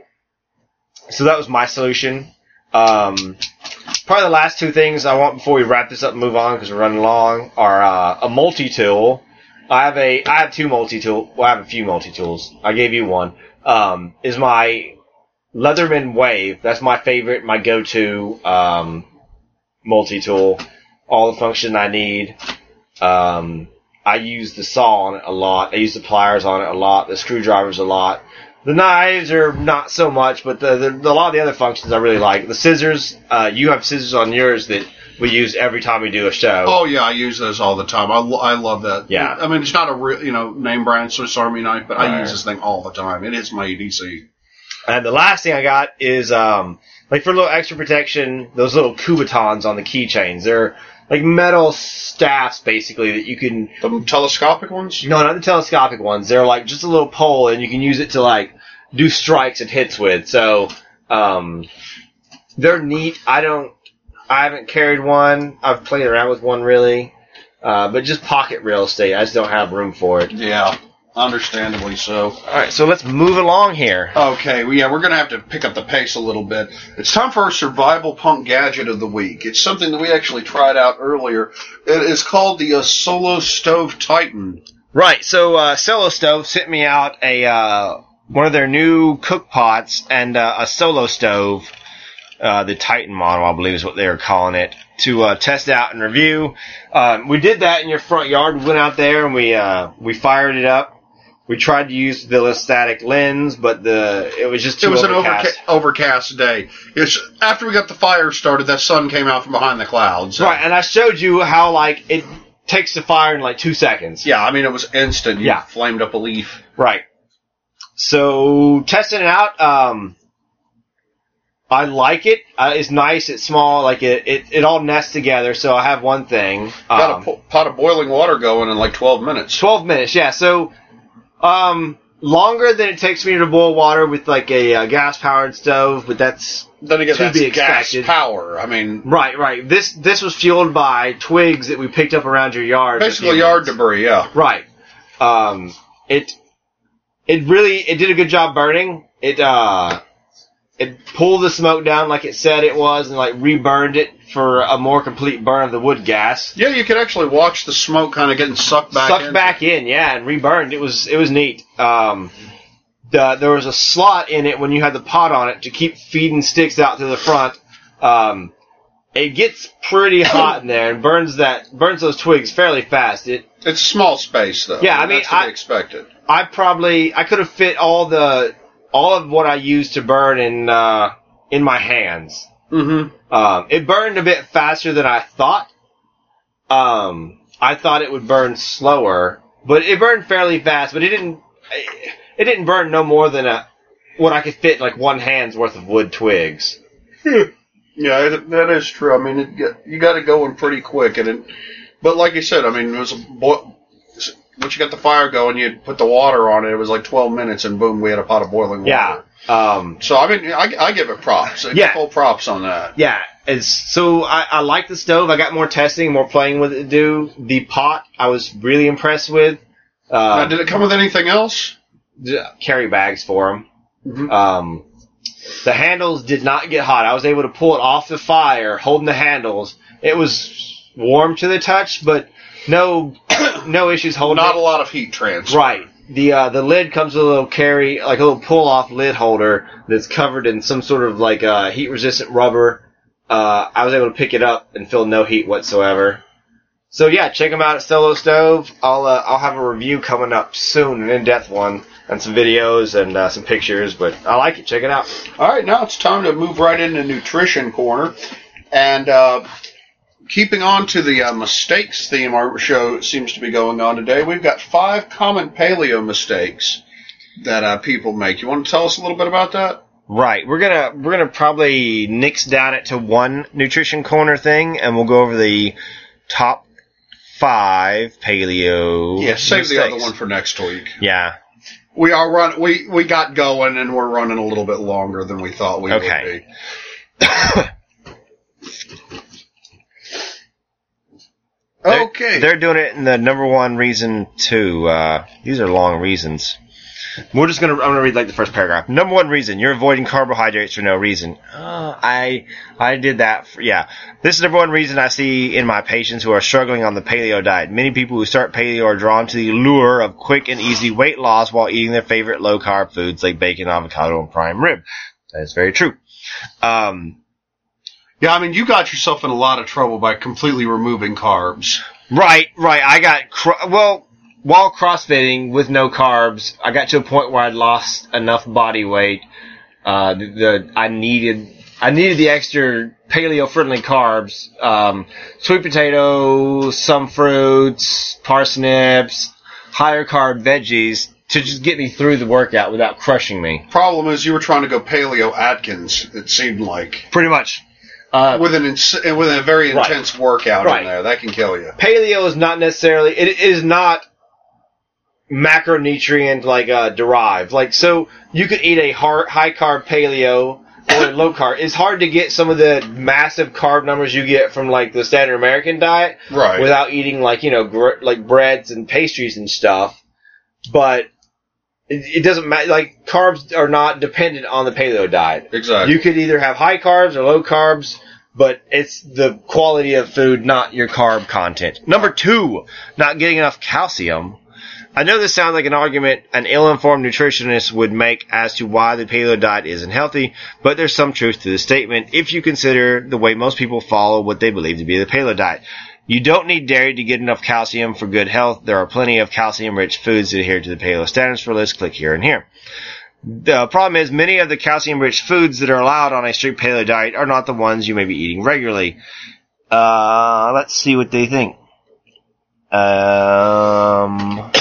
So that was my solution. Um, probably the last two things I want before we wrap this up and move on because we're running long are uh, a multi-tool. I have a, I have two multi-tool. Well, I have a few multi-tools. I gave you one. Um, is my Leatherman Wave. That's my favorite, my go-to um, multi-tool. All the function I need. Um, I use the saw on it a lot. I use the pliers on it a lot. The screwdrivers a lot. The knives are not so much, but the, the, the a lot of the other functions I really like. The scissors, uh, you have scissors on yours that we use every time we do a show. Oh yeah, I use those all the time. I, lo- I love that. Yeah. I mean, it's not a real, you know, name brand Swiss Army knife, but I Right. use this thing all the time. It is my E D C. And the last thing I got is, um, like for a little extra protection, those little Kubatons on the keychains. They're like metal staffs, basically, that you can... The telescopic ones? No, not the telescopic ones. They're like just a little pole, and you can use it to like do strikes and hits with. So, um, they're neat. I don't, I haven't carried one. I've played around with one really, uh, but just pocket real estate. I just don't have room for it. Yeah, understandably so. All right, so let's move along here. Okay, well, yeah, we're going to have to pick up the pace a little bit. It's time for our Survival Punk Gadget of the Week. It's something that we actually tried out earlier. It is called the uh, Solo Stove Titan. Right, so uh, Solo Stove sent me out a uh, one of their new cook pots and uh, a Solo Stove, uh, the Titan model, I believe is what they were calling it, to uh, test out and review. Um, we did that in your front yard. We went out there and we uh, we fired it up. We tried to use the static lens, but the it was just too It was overcast. an overca- overcast day. It's after we got the fire started, that sun came out from behind the clouds. So- Right, and I showed you how like it takes the fire in like two seconds. Yeah, I mean, it was instant. You Yeah. flamed up a leaf. Right. So, testing it out, um, I like it. Uh, it's nice, it's small, like it, it, it all nests together, so I have one thing. Got Um, a po- pot of boiling water going in like twelve minutes. twelve minutes, yeah, so, um, longer than it takes me to boil water with like a uh, gas-powered stove, but that's, Then again, to that's be gas expected. power. I mean, right, right. This, this was fueled by twigs that we picked up around your yard. basically yard debris, yeah. Right. Um, it, it really, it did a good job burning. It, uh, it pulled the smoke down like it said it was and like reburned it for a more complete burn of the wood gas. Yeah, you could actually watch the smoke kind of getting sucked back Sucked in. back in, yeah, and reburned. It was, it was neat. Um, the, there was a slot in it when you had the pot on it to keep feeding sticks out to the front. Um, it gets pretty hot in there and burns that, burns those twigs fairly fast. It, It's small space, though. Yeah, I mean, That's to I- be expected. I probably I could have fit all the all of what I used to burn in uh, in my hands. Mm-hmm. Um, it burned a bit faster than I thought. Um, I thought it would burn slower, but it burned fairly fast. But it didn't. It didn't burn no more than a what I could fit in like one hand's worth of wood twigs. Yeah, that is true. I mean, it get, you got it going pretty quick, and it, but like you said, I mean, it was a boil. Once you got the fire going, you put the water on it. It was like twelve minutes, and boom, we had a pot of boiling water. Yeah. Um, so I mean, I, I give it props. I yeah. Full props on that. Yeah. It's, so I, I like the stove. I got more testing, more playing with it to do. The pot, I was really impressed with. Uh, now, did it come with anything else? Carry bags for them. Mm-hmm. Um, the handles did not get hot. I was able to pull it off the fire, holding the handles. It was warm to the touch, but no, no issues holding Not it. a lot of heat transfer. Right. The uh, the lid comes with a little carry, like a little pull-off lid holder that's covered in some sort of like uh, heat-resistant rubber. Uh, I was able to pick it up and feel no heat whatsoever. So yeah, check them out at Solo Stove. I'll uh, I'll have a review coming up soon, an in-depth one, and some videos and uh, some pictures. But I like it. Check it out. All right, now it's time to move right into Nutrition Corner, and uh, keeping on to the uh, mistakes theme our show seems to be going on today. We've got five common paleo mistakes that uh, people make. You want to tell us a little bit about that? Right. We're gonna we're gonna probably nix down it to one Nutrition Corner thing, and we'll go over the top five paleo. Yeah, save mistakes. the other one for next week. Yeah. We are run. We we got going, and we're running a little bit longer than we thought we okay. would be. Okay. They're, they're doing it in the number one reason too. Uh, these are long reasons. We're just gonna. I'm gonna read like the first paragraph. Number one reason: you're avoiding carbohydrates for no reason. Uh, I I did that. For, yeah, this is number one reason I see in my patients who are struggling on the paleo diet. Many people who start paleo are drawn to the lure of quick and easy weight loss while eating their favorite low carb foods like bacon, avocado, and prime rib. That is very true. Um, yeah, I mean, you got yourself in a lot of trouble by completely removing carbs. Right, right. I got cr- well. While CrossFitting with no carbs, I got to a point where I'd lost enough body weight. Uh, the, the I needed I needed the extra paleo-friendly carbs, um, sweet potato, some fruits, parsnips, higher carb veggies to just get me through the workout without crushing me. Problem is, you were trying to go paleo Atkins. It seemed like pretty much. Uh, with an ins- with a very intense right. workout right. in there, that can kill you. Paleo is not necessarily. It is not macronutrient like uh, derived. Like so, you could eat a hard, high carb paleo or low carb. It's hard to get some of the massive carb numbers you get from like the standard American diet, right? Without eating like you know gr- like breads and pastries and stuff. But it, it doesn't matter. Like carbs are not dependent on the paleo diet. Exactly. You could either have high carbs or low carbs. But it's the quality of food, not your carb content. Number two, not getting enough calcium. I know this sounds like an argument an ill-informed nutritionist would make as to why the paleo diet isn't healthy, but there's some truth to the statement if you consider the way most people follow what they believe to be the paleo diet. You don't need dairy to get enough calcium for good health. There are plenty of calcium-rich foods that adhere to the paleo standards for list. Click here and here. The problem is many of the calcium-rich foods that are allowed on a strict paleo diet are not the ones you may be eating regularly. Uh, let's see what they think. Um,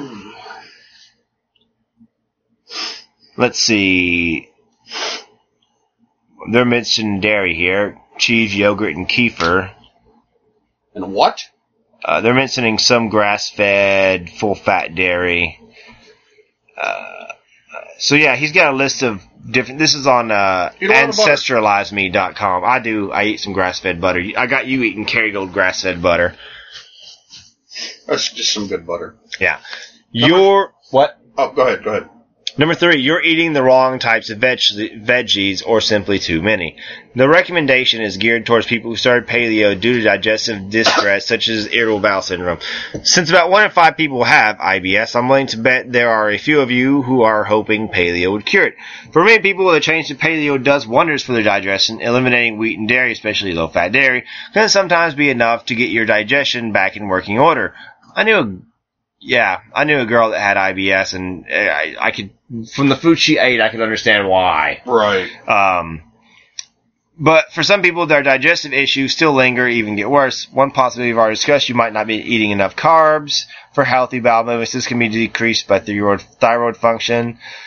let's see. They're mentioning dairy here. Cheese, yogurt, and kefir. And what? Uh, they're mentioning some grass-fed, full-fat dairy. Uh, so yeah, he's got a list of different, this is on, uh, ancestralize me dot com. I do, I eat some grass-fed butter. I got you eating Kerrygold grass-fed butter. That's just some good butter. Yeah. Your, what? Oh, go ahead, go ahead. Number three, you're eating the wrong types of veg- veggies or simply too many. The recommendation is geared towards people who started paleo due to digestive distress, such as irritable bowel syndrome. Since about one in five people have I B S, I'm willing to bet there are a few of you who are hoping paleo would cure it. For many people, the change to paleo does wonders for their digestion. Eliminating wheat and dairy, especially low-fat dairy, can sometimes be enough to get your digestion back in working order. I knew a Yeah, I knew a girl that had I B S, and I, I could, from the food she ate, I could understand why. Right. Um, but for some people, their digestive issues still linger, even get worse. One possibility we've already discussed, you might not be eating enough carbs for healthy bowel movements. This can be decreased by thyroid, thyroid function.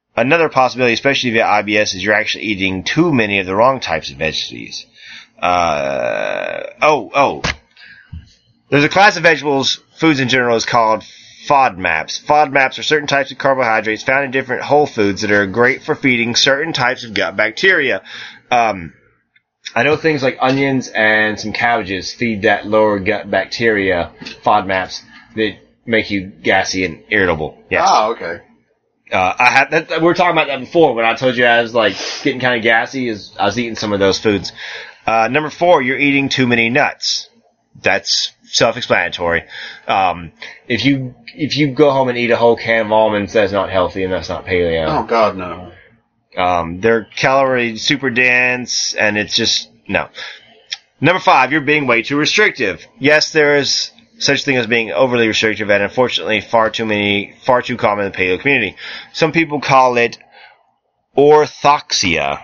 Another possibility, especially via I B S, is you're actually eating too many of the wrong types of veggies. Uh, oh, oh. There's a class of vegetables, foods in general, is called FODMAPs. FODMAPs are certain types of carbohydrates found in different whole foods that are great for feeding certain types of gut bacteria. Um, I know things like onions and some cabbages feed that lower gut bacteria, FODMAPs, that make you gassy and irritable. Yes. Ah, okay. Uh, I had that, we were talking about that before when I told you I was like getting kind of gassy. Is I was eating some of those foods. Uh, number four, you're eating too many nuts. That's self-explanatory. Um, if you if you go home and eat a whole can of almonds, that's not healthy and that's not paleo. Oh God, no. Um, they're calorie super dense, and it's just no. Number five, you're being way too restrictive. Yes, there is such thing as being overly restrictive, and unfortunately, far too many, far too common in the paleo community. Some people call it orthoxia.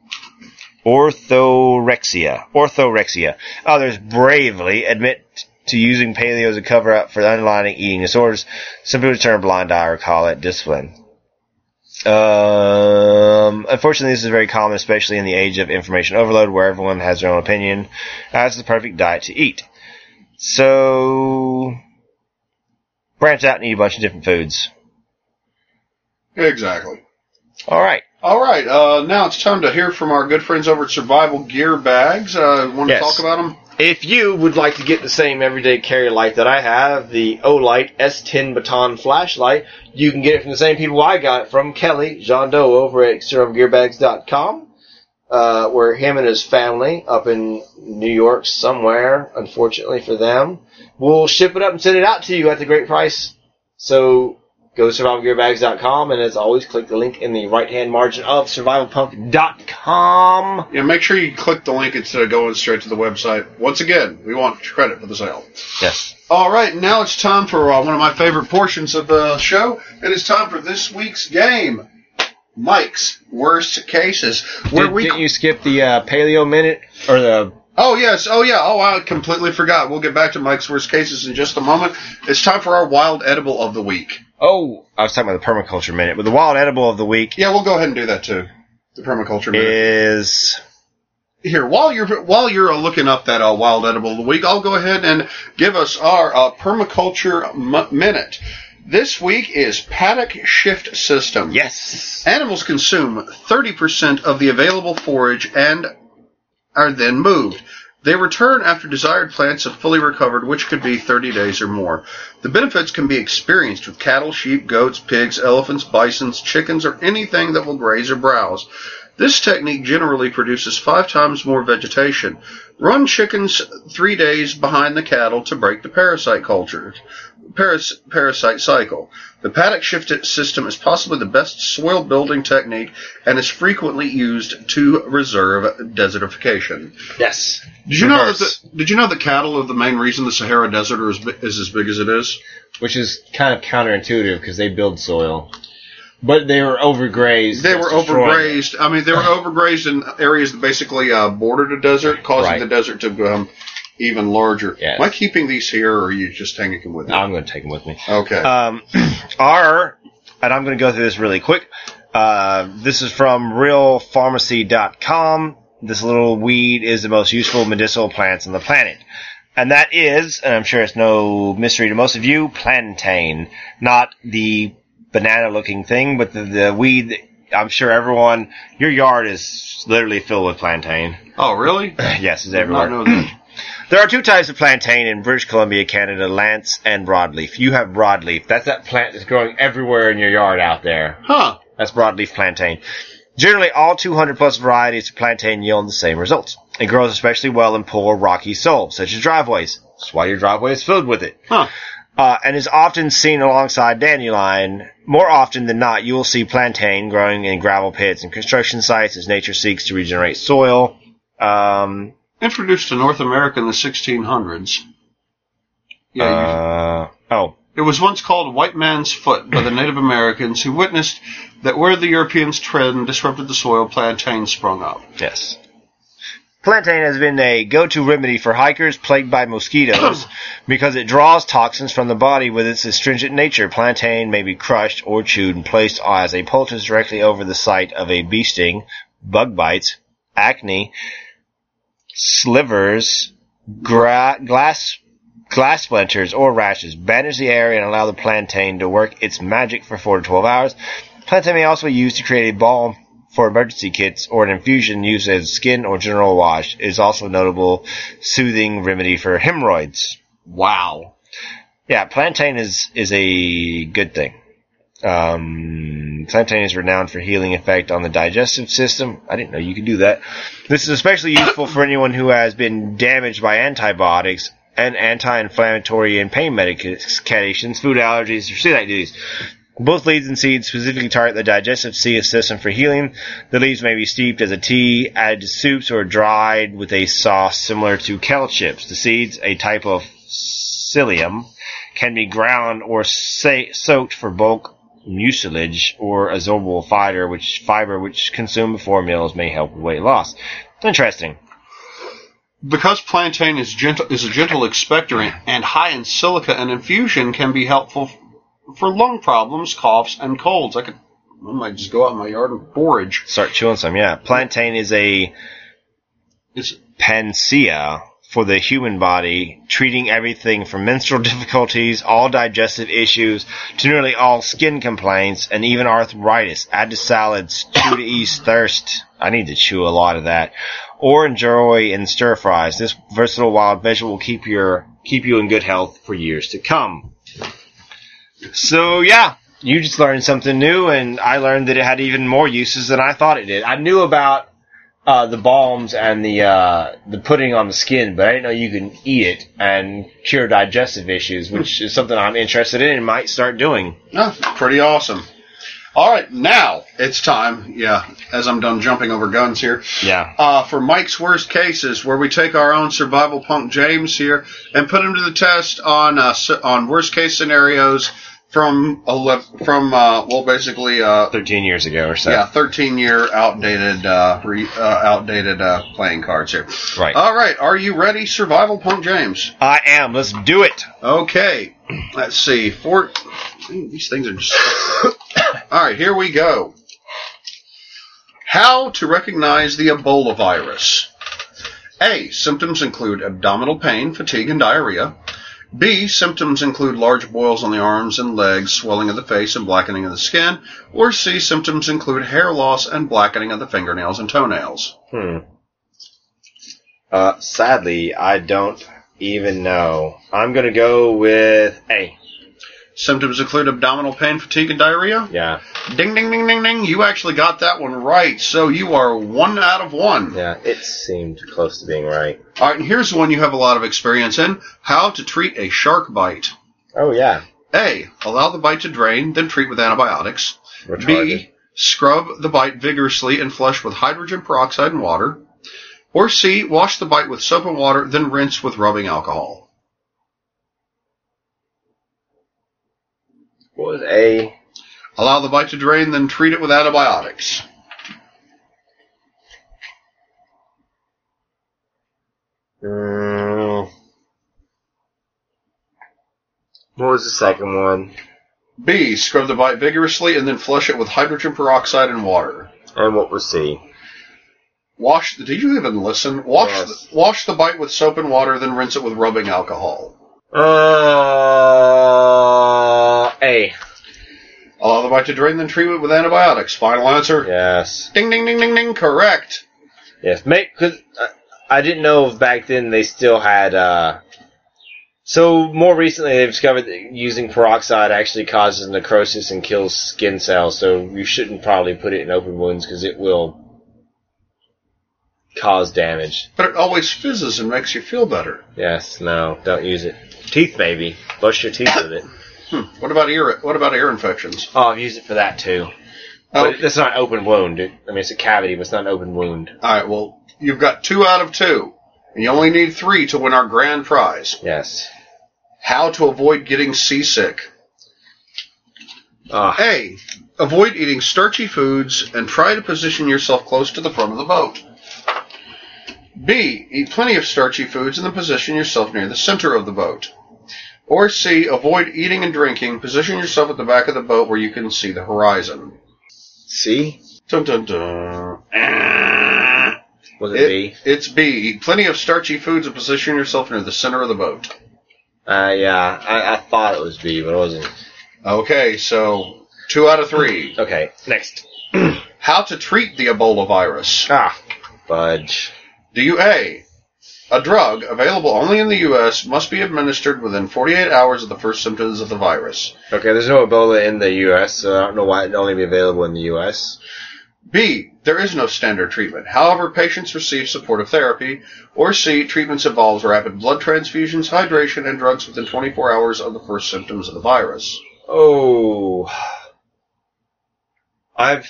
Orthorexia. Orthorexia. Others bravely admit to using paleo as a cover-up for underlying eating disorders. Some people turn a blind eye or call it discipline. Um, unfortunately, this is very common, especially in the age of information overload, where everyone has their own opinion as the perfect diet to eat. So, branch out and eat a bunch of different foods. Exactly. All right. All right, uh, now it's time to hear from our good friends over at Survival Gear Bags. Uh, want to Yes. talk about them? If you would like to get the same everyday carry light that I have, the Olight S ten Baton flashlight, you can get it from the same people I got it from, Kelly Jean Doe over at survival gear bags dot com, uh, where him and his family up in New York somewhere, unfortunately for them, will ship it up and send it out to you at the great price. So go to survival gear bags dot com, and as always, click the link in the right-hand margin of survival punk dot com. Yeah, make sure you click the link instead of going straight to the website. Once again, we want credit for the sale. Yes. All right, now it's time for uh, one of my favorite portions of the show. It is time for this week's game, Mike's Worst Cases. Where Did, we didn't you skip the uh, paleo minute, or the... Oh, yes. Oh, yeah. Oh, I completely forgot. We'll get back to Mike's Worst Cases in just a moment. It's time for our wild edible of the week. Oh, I was talking about the permaculture minute, but the wild edible of the week Yeah, we'll go ahead and do that, too. The permaculture minute. is... Here, while you're while you're uh, looking up that uh, wild edible of the week, I'll go ahead and give us our uh, permaculture m- minute. This week is paddock shift system. Yes. Animals consume thirty percent of the available forage and are then moved. They return after desired plants have fully recovered, which could be thirty days or more. The benefits can be experienced with cattle, sheep, goats, pigs, elephants, bisons, chickens, or anything that will graze or browse. This technique generally produces five times more vegetation. Run chickens three days behind the cattle to break the parasite culture, paras, parasite cycle. The paddock shift system is possibly the best soil building technique and is frequently used to reserve desertification. Yes. Did you know that the, did you know the cattle are the main reason the Sahara Desert is, is as big as it is? Which is kind of counterintuitive because they build soil. But they were overgrazed. They were overgrazed. I mean, they were overgrazed in areas that basically uh, bordered a desert, causing Right. the desert to become even larger. Yes. Am I keeping these here, or are you just taking them with me? I'm going to take them with me. Okay. Um, our, and I'm going to go through this really quick. Uh, this is from real pharmacy dot com. This little weed is the most useful medicinal plants on the planet. And that is, and I'm sure it's no mystery to most of you, plantain. Not the banana-looking thing, but the, the weed. I'm sure everyone, your yard is literally filled with plantain. Oh, really? Yes, it's I did not everywhere. know that. There are two types of plantain in British Columbia, Canada, Lance and broadleaf. You have broadleaf. That's that plant that's growing everywhere in your yard out there. Huh. That's broadleaf plantain. Generally, all two hundred plus varieties of plantain yield the same results. It grows especially well in poor, rocky soil, such as driveways. That's why your driveway is filled with it. Huh. Uh, and is often seen alongside dandelion. More often than not, you will see plantain growing in gravel pits and construction sites as nature seeks to regenerate soil. Um, Introduced to North America in the sixteen hundreds. Yeah. uh, oh. It was once called white man's foot by the Native Americans who witnessed that where the Europeans tread and disrupted the soil, plantain sprung up. Yes. Plantain has been a go-to remedy for hikers plagued by mosquitoes because it draws toxins from the body with its astringent nature. Plantain may be crushed or chewed and placed as a poultice directly over the site of a bee sting, bug bites, acne, slivers, gra- glass glass splinters, or rashes. Bandage the area and allow the plantain to work its magic for four to twelve hours. Plantain may also be used to create a balm for emergency kits or an infusion used as skin or general wash. It is also a notable soothing remedy for hemorrhoids. Wow. Yeah, plantain is, is a good thing. Um, plantain is renowned for healing effect on the digestive system. I didn't know you could do that. This is especially useful for anyone who has been damaged by antibiotics and anti-inflammatory and pain medications, food allergies, or celiac disease. Both leaves and seeds specifically target the digestive system for healing. The leaves may be steeped as a tea, added to soups, or dried with a sauce similar to kale chips. The seeds, a type of psyllium, can be ground or sa- soaked for bulk mucilage or absorbable fiber, which fiber which consumed before meals may help with weight loss. Interesting. Because plantain is gentle, is a gentle expectorant and high in silica, an infusion can be helpful for lung problems, coughs, and colds. I could, I might just go out in my yard and forage. Start chewing some, yeah. Plantain is a It's panacea for the human body, treating everything from menstrual difficulties, all digestive issues, to nearly all skin complaints, and even arthritis. Add to salads, chew to ease thirst. I need to chew a lot of that. Or enjoy in stir fries. This versatile wild vegetable will keep your keep you in good health for years to come. So, yeah, you just learned something new, and I learned that it had even more uses than I thought it did. I knew about uh, the balms and the uh, the putting on the skin, but I didn't know you can eat it and cure digestive issues, which is something I'm interested in and might start doing. oh, pretty awesome. All right, now it's time, yeah, as I'm done jumping over guns here, Yeah. uh, for Mike's Worst Cases, where we take our own survival punk James here and put him to the test on uh, on worst case scenarios from ele- from uh, well, basically uh, thirteen years ago or so. yeah, thirteen year outdated uh, re- uh, outdated uh, playing cards here. Right. All right, are you ready, survival punk James? I am. Let's do it. Okay, let's see. Four. These things are just. All right, here we go. How to recognize the Ebola virus. A. Symptoms include abdominal pain, fatigue, and diarrhea. B. Symptoms include large boils on the arms and legs, swelling of the face, and blackening of the skin. Or C. Symptoms include hair loss and blackening of the fingernails and toenails. Hmm. Uh, sadly, I don't even know. I'm gonna go with A. Symptoms include abdominal pain, fatigue, and diarrhea? Yeah. Ding, ding, ding, ding, ding. You actually got that one right. So you are one out of one. Yeah, it seemed close to being right. All right, and here's one you have a lot of experience in. How to treat a shark bite. Oh, yeah. A. Allow the bite to drain, then treat with antibiotics. Retarded. B. Scrub the bite vigorously and flush with hydrogen peroxide and water. Or C. Wash the bite with soap and water, then rinse with rubbing alcohol. What was A? Allow the bite to drain, then treat it with antibiotics. Mm. What was the second one? B. Scrub the bite vigorously and then flush it with hydrogen peroxide and water. And what was C? Wash. Did you even listen? Wash. Yes. The, wash the bite with soap and water, then rinse it with rubbing alcohol. Uh, A. Allow the bite to drain, then treat it with antibiotics. Final answer. Yes. Ding, ding, ding, ding, ding. Correct. Yes. Make, cause I, I didn't know if back then they still had, uh, so more recently they've discovered that using peroxide actually causes necrosis and kills skin cells, so you shouldn't probably put it in open wounds because it will cause damage. But it always fizzes and makes you feel better. Yes, no, don't use it. Teeth, maybe. Brush your teeth with it. Hmm. What about ear? What about ear infections? Oh, I've used it for that too. Oh. But it's not an open wound. It, I mean, it's a cavity, but it's not an open wound. All right. Well, you've got two out of two, and you only need three to win our grand prize. Yes. How to avoid getting seasick. Uh, A. Avoid eating starchy foods and try to position yourself close to the front of the boat. B. Eat plenty of starchy foods and then position yourself near the center of the boat. Or C. Avoid eating and drinking. Position yourself at the back of the boat where you can see the horizon. C? Dun dun dun. Was it, It, B? it's B. Eat plenty of starchy foods and position yourself near the center of the boat. Uh, yeah, I, I thought it was B, but it wasn't. Okay, so two out of three. Okay, next. How to treat the Ebola virus. Ah, fudge. Do you A. A drug, available only in the U S, must be administered within forty-eight hours of the first symptoms of the virus. Okay, there's no Ebola in the U S, so I don't know why it'd only be available in the U S. B. There is no standard treatment. However, patients receive supportive therapy. Or C. Treatments involves rapid blood transfusions, hydration, and drugs within twenty-four hours of the first symptoms of the virus. Oh. I've...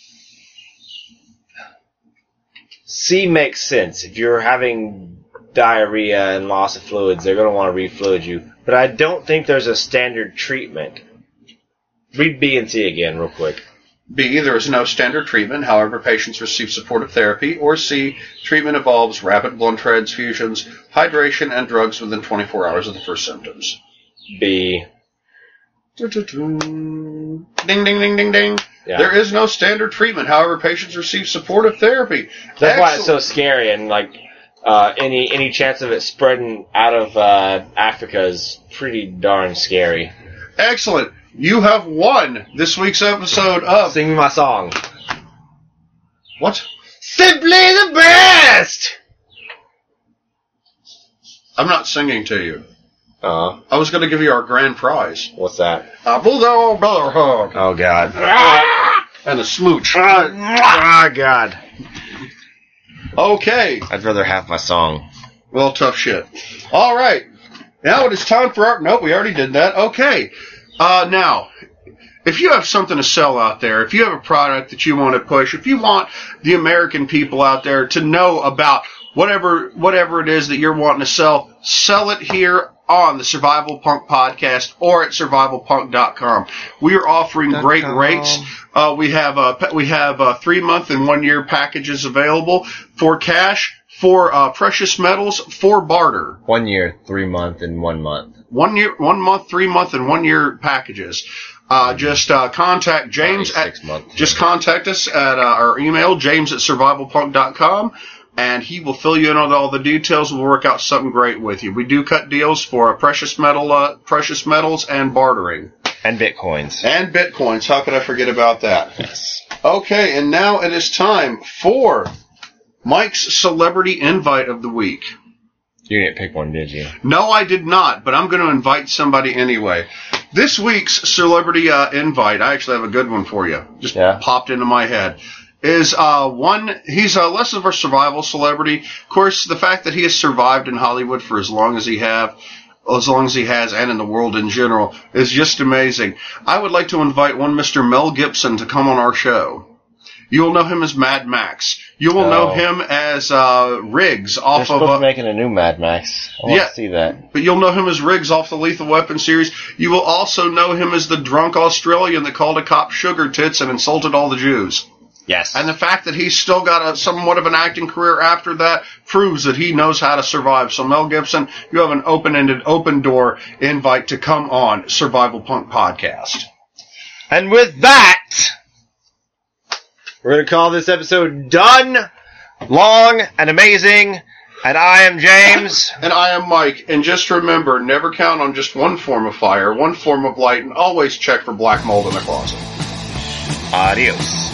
C makes sense. If you're having diarrhea and loss of fluids, they're going to want to refluid you. But I don't think there's a standard treatment. Read B and C again real quick. B. There is no standard treatment. However, patients receive supportive therapy. Or C. Treatment involves rapid blood transfusions, hydration, and drugs within twenty-four hours of the first symptoms. B. Ding, ding, ding, ding, ding. Yeah. There is no standard treatment. However, patients receive supportive therapy. That's Excellent. why it's so scary, and like uh, any any chance of it spreading out of uh, Africa is pretty darn scary. Excellent. You have won this week's episode of... Sing me my song. What? Simply the best! I'm not singing to you. Uh, I was going to give you our grand prize. what's that? A bulldog brother hug. Oh, God. And a smooch. Oh, God. Okay. I'd rather have my song. Well, tough shit. All right. Now it is time for our... Nope, we already did that. Okay. Uh, now, if you have something to sell out there, if you have a product that you want to push, if you want the American people out there to know about whatever whatever it is that you're wanting to sell, sell it here on the Survival Punk Podcast or at survival punk dot com. We are offering great rates. Uh, we have uh, we have uh, three month and one year packages available for cash, for uh, precious metals, for barter. One year, three month, and one month. One year, one month, three month, and one year packages. Uh, just uh, contact James at six months. just contact us at uh, our email, James at survival punk dot com, and he will fill you in on all the details. We'll work out something great with you. We do cut deals for uh, precious metal, uh, precious metals, and bartering, and bitcoins, and bitcoins. How could I forget about that? Yes. Okay, and now it is time for Mike's celebrity invite of the week. You didn't pick one, did you? No, I did not, but I'm going to invite somebody anyway. This week's celebrity uh, invite, I actually have a good one for you. Just yeah. popped into my head. Is uh, one, he's uh, less of a survival celebrity. Of course, the fact that he has survived in Hollywood for as long as he have, as long as he has, and in the world in general, is just amazing. I would like to invite one Mister Mel Gibson to come on our show. You will know him as Mad Max. You will oh. know him as uh, Riggs off They're of... They're uh, making a new Mad Max. I want yeah, to see that. But you'll know him as Riggs off the Lethal Weapon series. You will also know him as the drunk Australian that called a cop sugar tits and insulted all the Jews. Yes. And the fact that he's still got a somewhat of an acting career after that proves that he knows how to survive. So Mel Gibson, you have an open-ended, open-door invite to come on Survival Punk Podcast. And with that... we're going to call this episode done, long, and amazing. And I am James. And I am Mike. And just remember, never count on just one form of fire, one form of light, and always check for black mold in the closet. Adios.